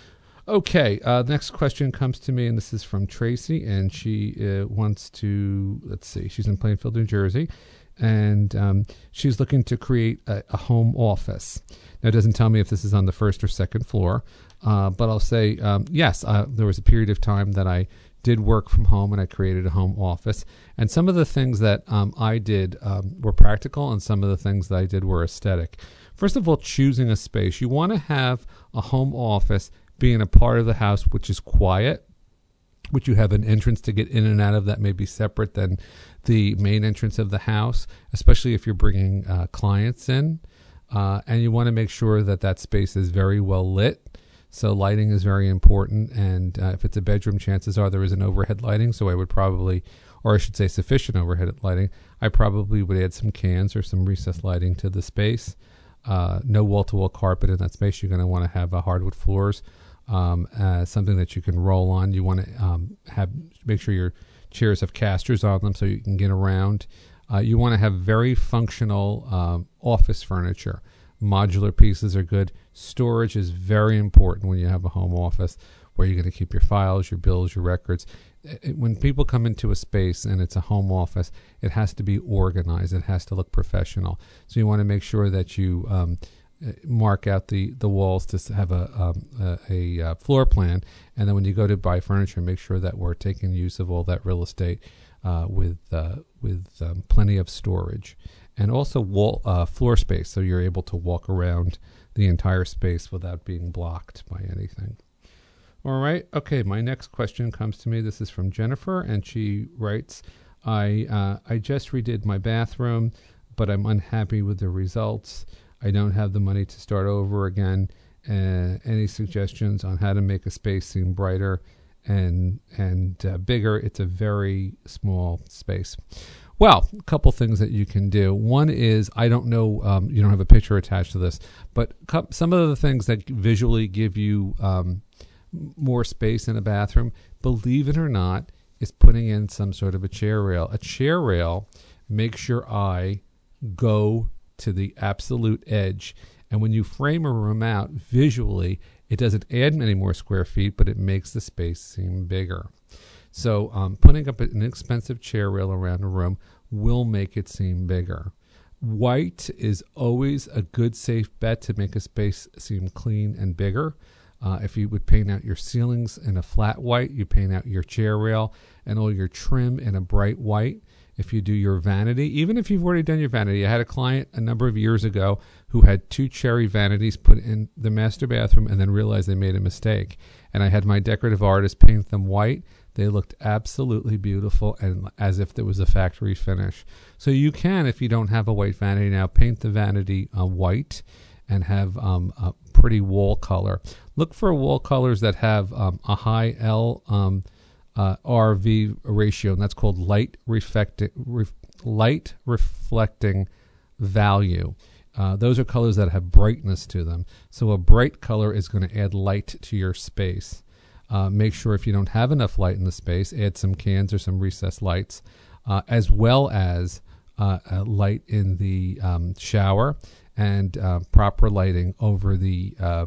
Okay, uh, next question comes to me, and this is from Tracy, and she uh, wants to, let's see, she's in Plainfield, New Jersey, and um, she's looking to create a, a home office. Now, it doesn't tell me if this is on the first or second floor, uh, but I'll say, um, yes, uh, there was a period of time that I did work from home, and I created a home office, and some of the things that um, I did um, were practical, and some of the things that I did were aesthetic. First of all, choosing a space. You want to have a home office being a part of the house which is quiet, which you have an entrance to get in and out of that may be separate than the main entrance of the house, especially if you're bringing uh, clients in. Uh, and you want to make sure that that space is very well lit So lighting is very important, and uh, if it's a bedroom, chances are there isn't overhead lighting, so I would probably, or I should say sufficient overhead lighting, I probably would add some cans or some recessed lighting to the space. Uh, no wall-to-wall carpet in that space. You're going to want to have uh, hardwood floors, um, uh, something that you can roll on. You want to um, have make sure your chairs have casters on them so you can get around. Uh, you want to have very functional um, office furniture. Modular pieces are good. Storage is very important when you have a home office where you're going to keep your files, your bills, your records. It, when people come into a space and it's a home office, it has to be organized. It has to look professional. So you want to make sure that you um, mark out the, the walls to have a, um, a, a floor plan. And then when you go to buy furniture, make sure that we're taking use of all that real estate uh, with, uh, with um, plenty of storage. And also wall uh, floor space, so you're able to walk around the entire space without being blocked by anything. All right. Okay, my next question comes to me. This is from Jennifer, and she writes, I, uh, I just redid my bathroom, but I'm unhappy with the results. I don't have the money to start over again. Uh, any suggestions on how to make a space seem brighter and, and uh, bigger? It's a very small space. Well, a couple things that you can do. One is, I don't know, um, you don't have a picture attached to this, but some of the things that visually give you um, more space in a bathroom, believe it or not, is putting in some sort of a chair rail. A chair rail makes your eye go to the absolute edge. And when you frame a room out visually, it doesn't add any more square feet, but it makes the space seem bigger. So um, putting up an inexpensive chair rail around a room will make it seem bigger. White is always a good, safe bet to make a space seem clean and bigger. Uh, if you would paint out your ceilings in a flat white, you paint out your chair rail and all your trim in a bright white. If you do your vanity, even if you've already done your vanity, I had a client a number of years ago who had two cherry vanities put in the master bathroom and then realized they made a mistake. And I had my decorative artist paint them white. They looked absolutely beautiful and as if there was a factory finish. So you can, if you don't have a white vanity now, paint the vanity uh, white and have um, a pretty wall color. Look for wall colors that have um, a high L um, uh, R V ratio, and that's called light reflecting, ref, light reflecting value. Uh, those are colors that have brightness to them. So a bright color is going to add light to your space. Uh, make sure if you don't have enough light in the space, add some cans or some recessed lights, uh, as well as uh, a light in the um, shower and uh, proper lighting over the uh,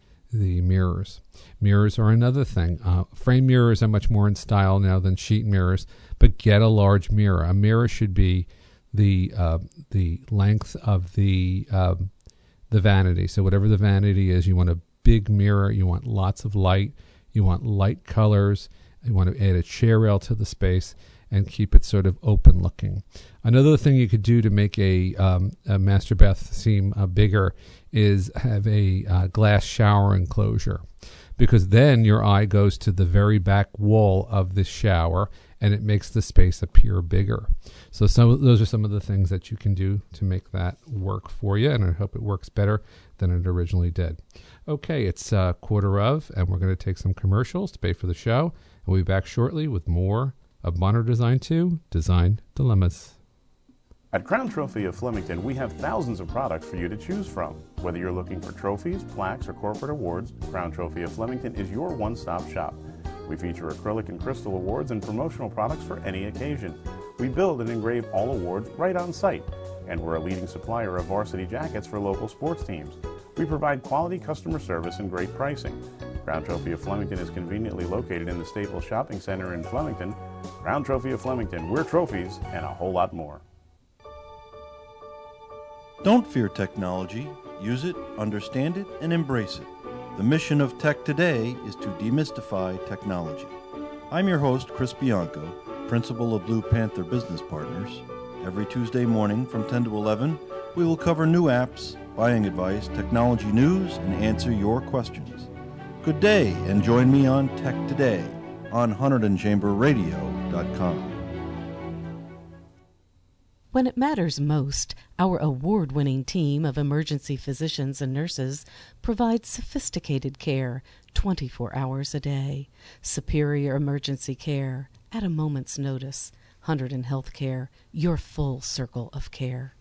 the mirrors. Mirrors are another thing. Uh, frame mirrors are much more in style now than sheet mirrors, but get a large mirror. A mirror should be the uh, the length of the uh, the vanity. So whatever the vanity is, you want a big mirror. You want lots of light. You want light colors. You want to add a chair rail to the space and keep it sort of open looking. Another thing you could do to make a, um, a master bath seem uh, bigger is have a uh, glass shower enclosure, because then your eye goes to the very back wall of the shower and it makes the space appear bigger. So some, those are some of the things that you can do to make that work for you, and I hope it works better than it originally did. Okay, it's uh, quarter of, and we're going to take some commercials to pay for the show, and we'll be back shortly with more of Modern Design two, Design Dilemmas. At Crown Trophy of Flemington, we have thousands of products for you to choose from. Whether you're looking for trophies, plaques, or corporate awards, Crown Trophy of Flemington is your one-stop shop. We feature acrylic and crystal awards and promotional products for any occasion. We build and engrave all awards right on site, and we're a leading supplier of varsity jackets for local sports teams. We provide quality customer service and great pricing. Crown Trophy of Flemington is conveniently located in the Staples Shopping Center in Flemington. Crown Trophy of Flemington, we're trophies and a whole lot more. Don't fear technology. Use it, understand it, and embrace it. The mission of Tech Today is to demystify technology. I'm your host, Chris Bianco, principal of Blue Panther Business Partners. Every Tuesday morning from ten to eleven, we will cover new apps, buying advice, technology news, and answer your questions. Good day, and join me on Tech Today on Hunterdon Chamber Radio dot com. When it matters most, our award-winning team of emergency physicians and nurses provides sophisticated care twenty-four hours a day. Superior emergency care at a moment's notice. Hunterdon Healthcare, your full circle of care.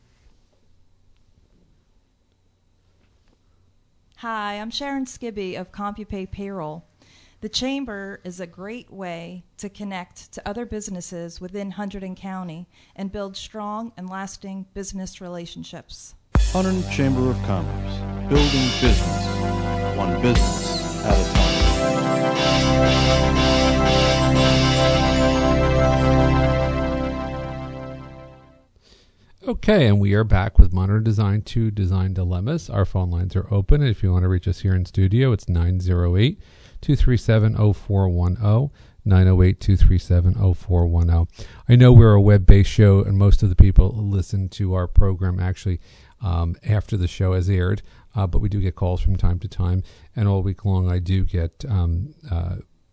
Hi, I'm Sharon Skibby of CompuPay Payroll. The Chamber is a great way to connect to other businesses within Hunterdon County and build strong and lasting business relationships. Hunterdon Chamber of Commerce, building business, one business at a time. Okay, and we are back with Modern Design two Design Dilemmas. Our phone lines are open, and if you want to reach us here in studio, it's nine oh eight, two three seven, oh four one oh, nine oh eight, two three seven, oh four one oh. I know we're a web-based show, and most of the people who listen to our program actually um, after the show has aired, uh, but we do get calls from time to time, and all week long I do get um, uh,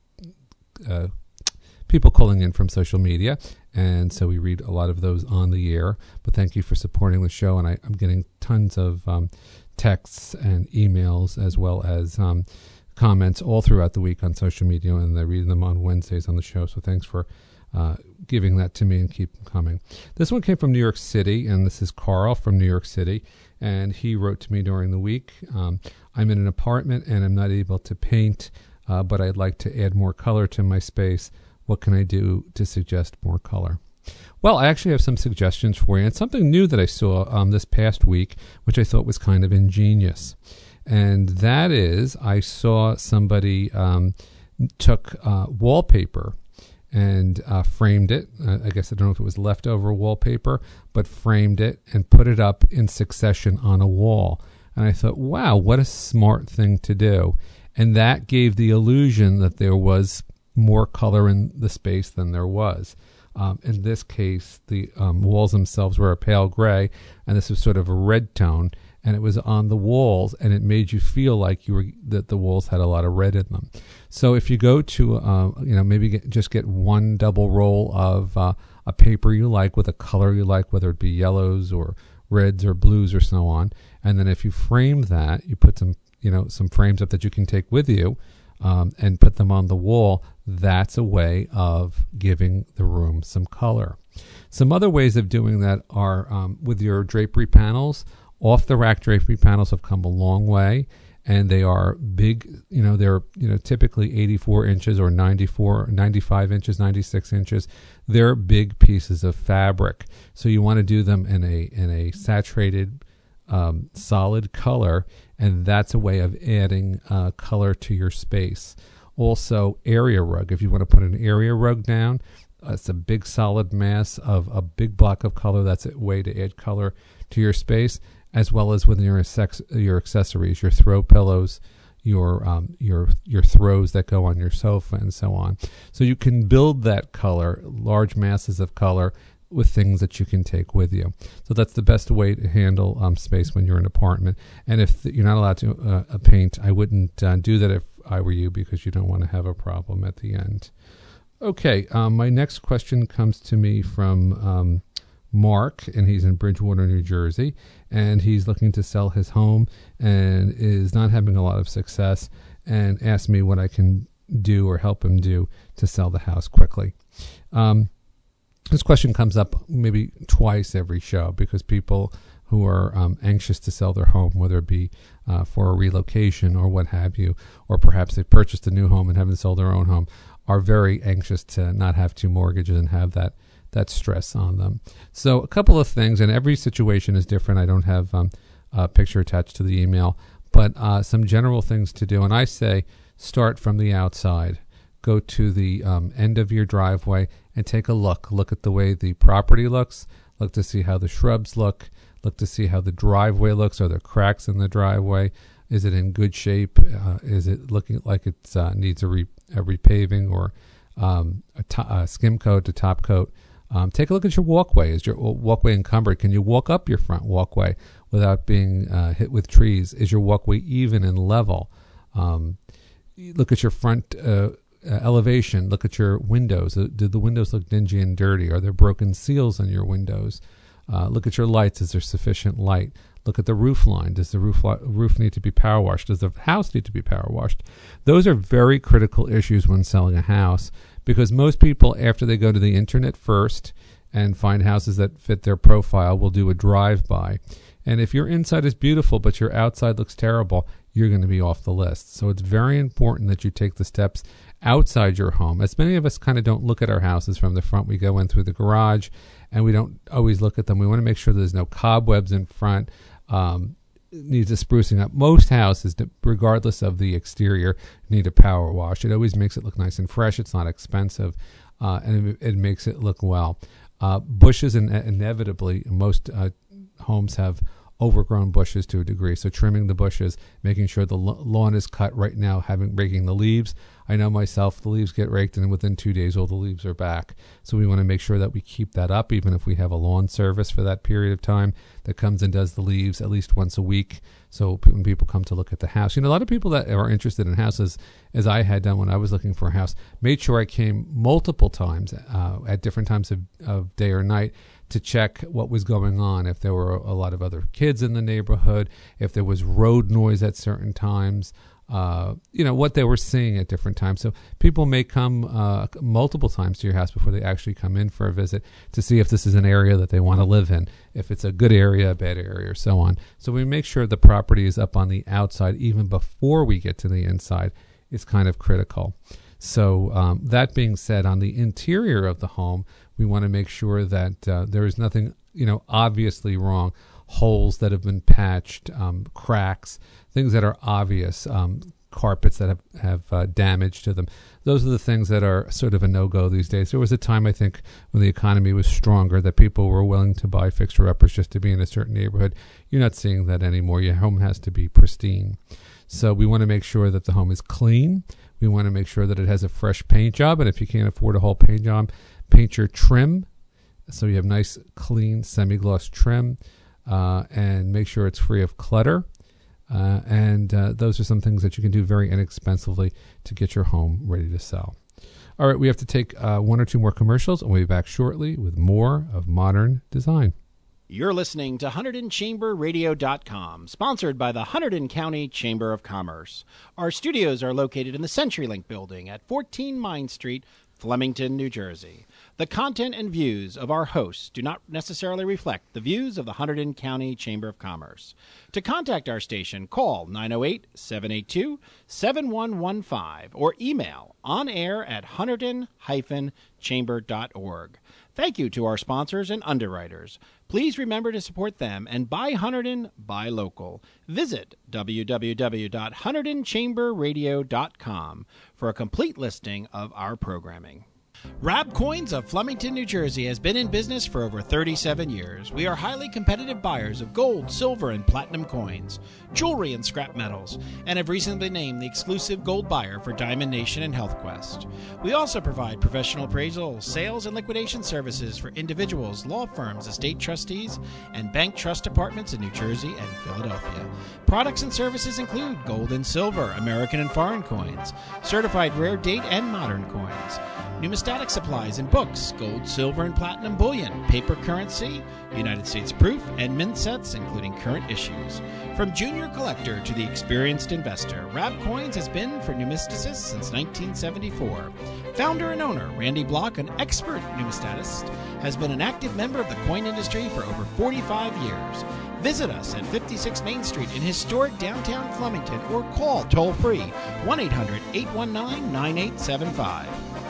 uh, people calling in from social media, and so we read a lot of those on the air. But thank you for supporting the show, and I, I'm getting tons of um, texts and emails as well as um, comments all throughout the week on social media, and I read them on Wednesdays on the show. So thanks for uh, giving that to me and keep them coming. This one came from New York City, and this is Carl from New York City, and he wrote to me during the week. Um, I'm in an apartment and I'm not able to paint, uh, but I'd like to add more color to my space. What can I do to suggest more color? Well, I actually have some suggestions for you, and something new that I saw um, this past week, which I thought was kind of ingenious. And that is, I saw somebody um, took uh, wallpaper and uh, framed it. Uh, I guess I don't know if it was leftover wallpaper, but framed it and put it up in succession on a wall. And I thought, wow, what a smart thing to do. And that gave the illusion that there was more color in the space than there was. Um, in this case, the um, walls themselves were a pale gray, and this was sort of a red tone, and it was on the walls, and it made you feel like you were that the walls had a lot of red in them. So if you go to, uh, you know, maybe get, just get one double roll of uh, a paper you like with a color you like, whether it be yellows or reds or blues or so on, and then if you frame that, you put some, you know, some frames up that you can take with you, um, and put them on the wall. That's a way of giving the room some color. Some other ways of doing that are um, with your drapery panels. Off-the-rack drapery panels have come a long way, and they are big. You know, they're you know typically eighty-four inches or ninety-four, ninety-five inches, ninety-six inches. They're big pieces of fabric, so you want to do them in a in a saturated, um, solid color, and that's a way of adding uh, color to your space. Also, area rug. If you want to put an area rug down, uh, it's a big solid mass of a big block of color. That's a way to add color to your space, as well as with your sex, your accessories, your throw pillows, your um, your your throws that go on your sofa, and so on. So you can build that color, large masses of color, with things that you can take with you. So that's the best way to handle um, space when you're in an apartment. And if you're not allowed to uh, paint, I wouldn't uh, do that if I were you, because you don't want to have a problem at the end. Okay, um, my next question comes to me from um, Mark, and he's in Bridgewater, New Jersey, and he's looking to sell his home and is not having a lot of success, and asked me what I can do or help him do to sell the house quickly. Um, this question comes up maybe twice every show, because people who are um, anxious to sell their home, whether it be uh, for a relocation or what have you, or perhaps they've purchased a new home and haven't sold their own home, are very anxious to not have two mortgages and have that that stress on them. So a couple of things, and every situation is different. I don't have um, a picture attached to the email, but uh, some general things to do. And I say start from the outside. Go to the um, end of your driveway and take a look. Look at the way the property looks. Look to see how the shrubs look. Look to see how the driveway looks. Are there cracks in the driveway? Is it in good shape? Uh, is it looking like it uh, needs a, re- a repaving or um, a, to- a skim coat, a top coat? Um, take a look at your walkway. Is your walkway encumbered? Can you walk up your front walkway without being uh, hit with trees? Is your walkway even and level? Um, look at your front uh, uh, elevation. Look at your windows. Uh, do the windows look dingy and dirty? Are there broken seals on your windows? Uh, look at your lights. Is there sufficient light? Look at the roof line. Does the roof roof need to be power washed? Does the house need to be power washed? Those are very critical issues when selling a house, because most people, after they go to the internet first and find houses that fit their profile, will do a drive-by. And if your inside is beautiful but your outside looks terrible, you're going to be off the list. So it's very important that you take the steps outside your home. As many of us kind of don't look at our houses from the front. We go in through the garage and we don't always look at them. We want to make sure there's no cobwebs in front. Um, needs a sprucing up. Most houses, regardless of the exterior, need a power wash. It always makes it look nice and fresh. It's not expensive, uh, and it, it makes it look well. Uh, bushes, in, inevitably, most uh, homes have overgrown bushes to a degree. So trimming the bushes, making sure the lawn is cut right now, having raking the leaves. I know myself, the leaves get raked and within two days all the leaves are back. So we want to make sure that we keep that up, even if we have a lawn service for that period of time that comes and does the leaves at least once a week. So when people come to look at the house, you know, a lot of people that are interested in houses, as I had done when I was looking for a house, made sure I came multiple times uh, at different times of, of day or night to check what was going on, if there were a lot of other kids in the neighborhood, if there was road noise at certain times, uh, you know, what they were seeing at different times. So people may come uh, multiple times to your house before they actually come in for a visit to see if this is an area that they want to live in, if it's a good area, a bad area, or so on. So we make sure the property is up on the outside even before we get to the inside. It's kind of critical. So um, that being said, on the interior of the home, we want to make sure that uh, there is nothing, you know, obviously wrong. Holes that have been patched, um, cracks, things that are obvious, um, carpets that have, have uh, damage to them. Those are the things that are sort of a no-go these days. There was a time, I think, when the economy was stronger that people were willing to buy fixer-uppers just to be in a certain neighborhood. You're not seeing that anymore. Your home has to be pristine. So we want to make sure that the home is clean. We want to make sure that it has a fresh paint job. And if you can't afford a whole paint job, paint your trim so you have nice, clean, semi-gloss trim. Uh, and make sure it's free of clutter. Uh, and uh, those are some things that you can do very inexpensively to get your home ready to sell. All right, we have to take uh, one or two more commercials, and we'll be back shortly with more of Modern Design. You're listening to Hunterdon Chamber Radio dot com, sponsored by the Hunterdon County Chamber of Commerce. Our studios are located in the CenturyLink building at fourteen Mine Street, Flemington, New Jersey. The content and views of our hosts do not necessarily reflect the views of the Hunterdon County Chamber of Commerce. To contact our station, call nine oh eight, seven eight two, seven one one five or email onair at hunterdon dash chamber dot org. Thank you to our sponsors and underwriters. Please remember to support them and buy Hunterdon, buy local. Visit w w w dot hunterdon chamber radio dot com for a complete listing of our programming. Rab Coins of Flemington, New Jersey has been in business for over thirty-seven years. We are highly competitive buyers of gold, silver, and platinum coins, jewelry, and scrap metals, and have recently been named the exclusive gold buyer for Diamond Nation and HealthQuest. We also provide professional appraisal, sales, and liquidation services for individuals, law firms, estate trustees, and bank trust departments in New Jersey and Philadelphia. Products and services include gold and silver, American and foreign coins, certified rare date and modern coins, numismatic supplies and books, gold, silver, and platinum bullion, paper currency, United States proof, and mint sets, including current issues. From junior collector to the experienced investor, Rab Coins has been for numismaticists since nineteen seventy-four. Founder and owner Randy Block, an expert numismatist, has been an active member of the coin industry for over forty-five years. Visit us at fifty-six Main Street in historic downtown Flemington or call toll-free one eight hundred, eight one nine, nine eight seven five.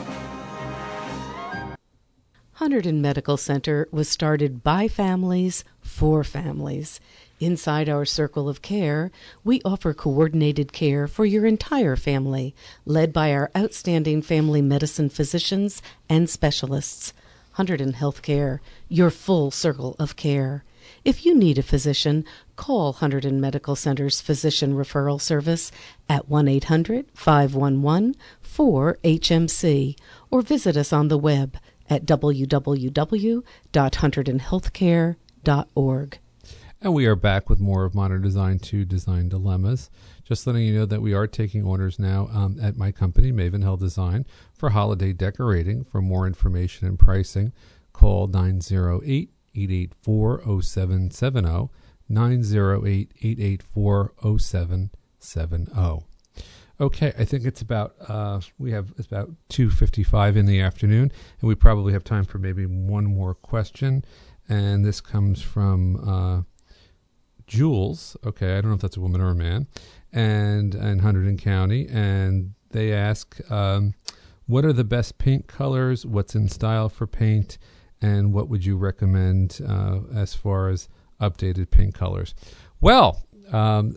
Hunterdon Medical Center was started by families for families. Inside our circle of care, we offer coordinated care for your entire family, led by our outstanding family medicine physicians and specialists. Hunterdon Healthcare, your full circle of care. If you need a physician, call Hunterdon Medical Center's Physician Referral Service at one eight hundred, five one one, four H M C or visit us on the web at w w w dot hunterdon healthcare dot org. And we are back with more of Modern Design two Design Dilemmas. Just letting you know that we are taking orders now um, at my company, Maven Hill Design, for holiday decorating. For more information and pricing, call nine oh eight, eight eight four, oh seven seven oh, nine oh eight, eight eight four, oh seven seven oh. Okay, I think it's about, uh, we have it's about two fifty-five in the afternoon, and we probably have time for maybe one more question. And this comes from uh, Jules. Okay, I don't know if that's a woman or a man, and in Hunterdon County. And they ask, um, what are the best paint colors? What's in style for paint? And what would you recommend uh, as far as updated paint colors? Well, Um,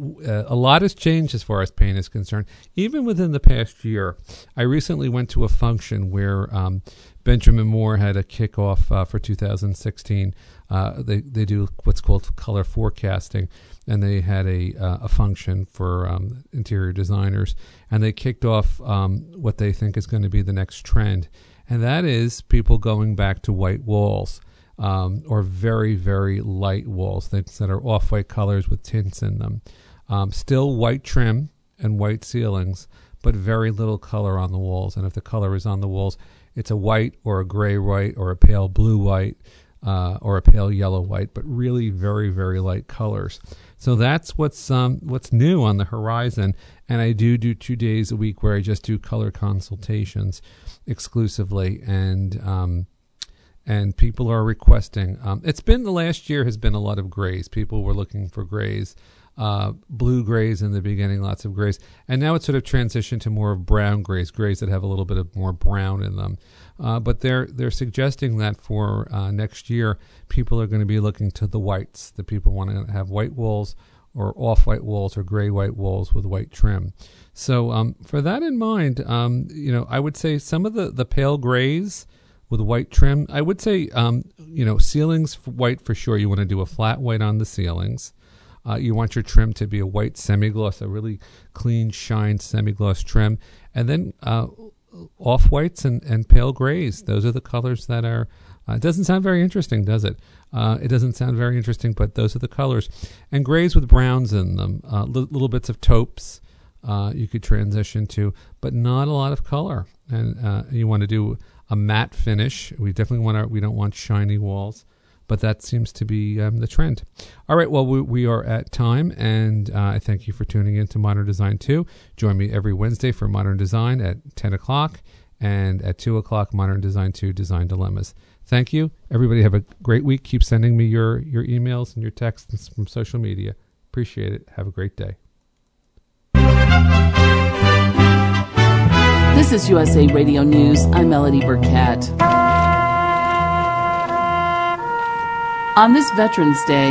a lot has changed as far as paint is concerned. Even within the past year, I recently went to a function where um, Benjamin Moore had a kickoff uh, for two thousand sixteen. Uh, they they do what's called color forecasting, and they had a uh, a function for um, interior designers, and they kicked off um, what they think is going to be the next trend, and that is people going back to white walls. Um, or very, very light walls, things that are off-white colors with tints in them. Um, still white trim and white ceilings, but very little color on the walls. And if the color is on the walls, it's a white or a gray white or a pale blue white uh, or a pale yellow white, but really very, very light colors. So that's what's um, what's new on the horizon. And I do do two days a week where I just do color consultations exclusively, and um, And people are requesting. Um, it's been the last year has been a lot of grays. People were looking for grays, uh, blue grays in the beginning, lots of grays, and now it's sort of transitioned to more of brown grays, grays that have a little bit of more brown in them. Uh, but they're they're suggesting that for uh, next year, people are going to be looking to the whites. The people want to have white walls or off-white walls or gray white walls with white trim. So um, for that in mind, um, you know, I would say some of the the pale grays with white trim. I would say, um, you know, ceilings for white for sure. You want to do a flat white on the ceilings. Uh, you want your trim to be a white semi-gloss, a really clean, shine semi-gloss trim. And then uh, off-whites and, and pale grays. Those are the colors that are... Uh, it doesn't sound very interesting, does it? Uh, it doesn't sound very interesting, but those are the colors. And grays with browns in them. Uh, li- little bits of taupes uh, you could transition to, but not a lot of color. And uh, you want to do a matte finish. We definitely want our, we don't want shiny walls, but that seems to be um, the trend. All right, well, we, we are at time, and uh, I thank you for tuning in to Modern Design two. Join me every Wednesday for Modern Design at ten o'clock, and at two o'clock, Modern Design two, Design Dilemmas. Thank you. Everybody have a great week. Keep sending me your, your emails and your texts from social media. Appreciate it. Have a great day. This is U S A Radio News. I'm Melody Burkett. On this Veterans Day,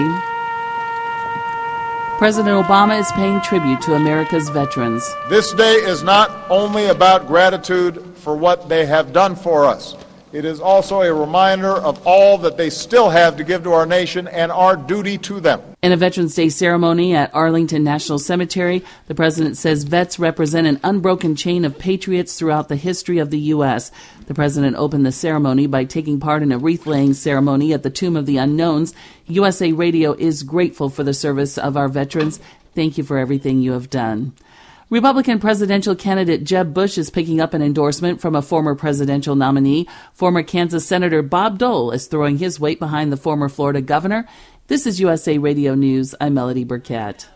President Obama is paying tribute to America's veterans. This day is not only about gratitude for what they have done for us. It is also a reminder of all that they still have to give to our nation and our duty to them. In a Veterans Day ceremony at Arlington National Cemetery, the president says vets represent an unbroken chain of patriots throughout the history of the U S. The president opened the ceremony by taking part in a wreath-laying ceremony at the Tomb of the Unknowns. U S A Radio is grateful for the service of our veterans. Thank you for everything you have done. Republican presidential candidate Jeb Bush is picking up an endorsement from a former presidential nominee. Former Kansas Senator Bob Dole is throwing his weight behind the former Florida governor. This is U S A Radio News. I'm Melody Burkett.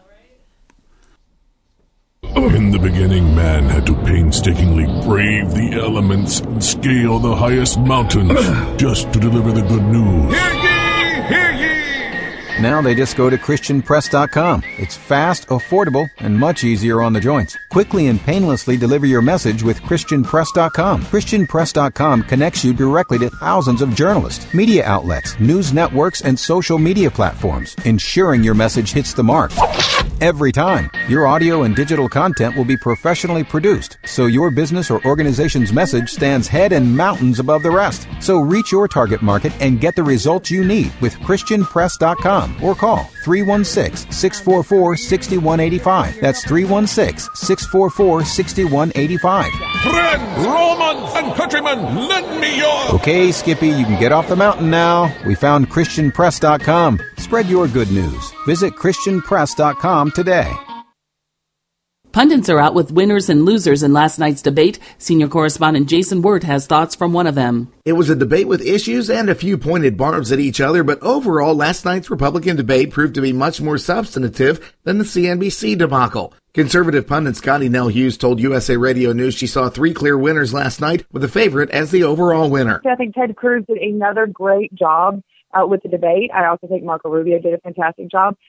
In the beginning, man had to painstakingly brave the elements and scale the highest mountains just to deliver the good news. Hear ye! Hear ye! Now they just go to Christian Press dot com. It's fast, affordable, and much easier on the joints. Quickly and painlessly deliver your message with Christian Press dot com. Christian Press dot com connects you directly to thousands of journalists, media outlets, news networks, and social media platforms, ensuring your message hits the mark. Every time, your audio and digital content will be professionally produced, so your business or organization's message stands head and mountains above the rest. So reach your target market and get the results you need with Christian Press dot com or call three one six, six four four, six one eight five. That's three one six, six four four, six one eight five. Friends, Romans, and countrymen, lend me your... Okay, Skippy, you can get off the mountain now. We found Christian Press dot com. Spread your good news. Visit Christian Press dot com today. Pundits are out with winners and losers in last night's debate. Senior correspondent Jason Wirt has thoughts from one of them. It was a debate with issues and a few pointed barbs at each other, but overall, last night's Republican debate proved to be much more substantive than the C N B C debacle. Conservative pundit Scotty Nell Hughes told U S A Radio News she saw three clear winners last night, with the favorite as the overall winner. I think Ted Cruz did another great job uh, with the debate. I also think Marco Rubio did a fantastic job.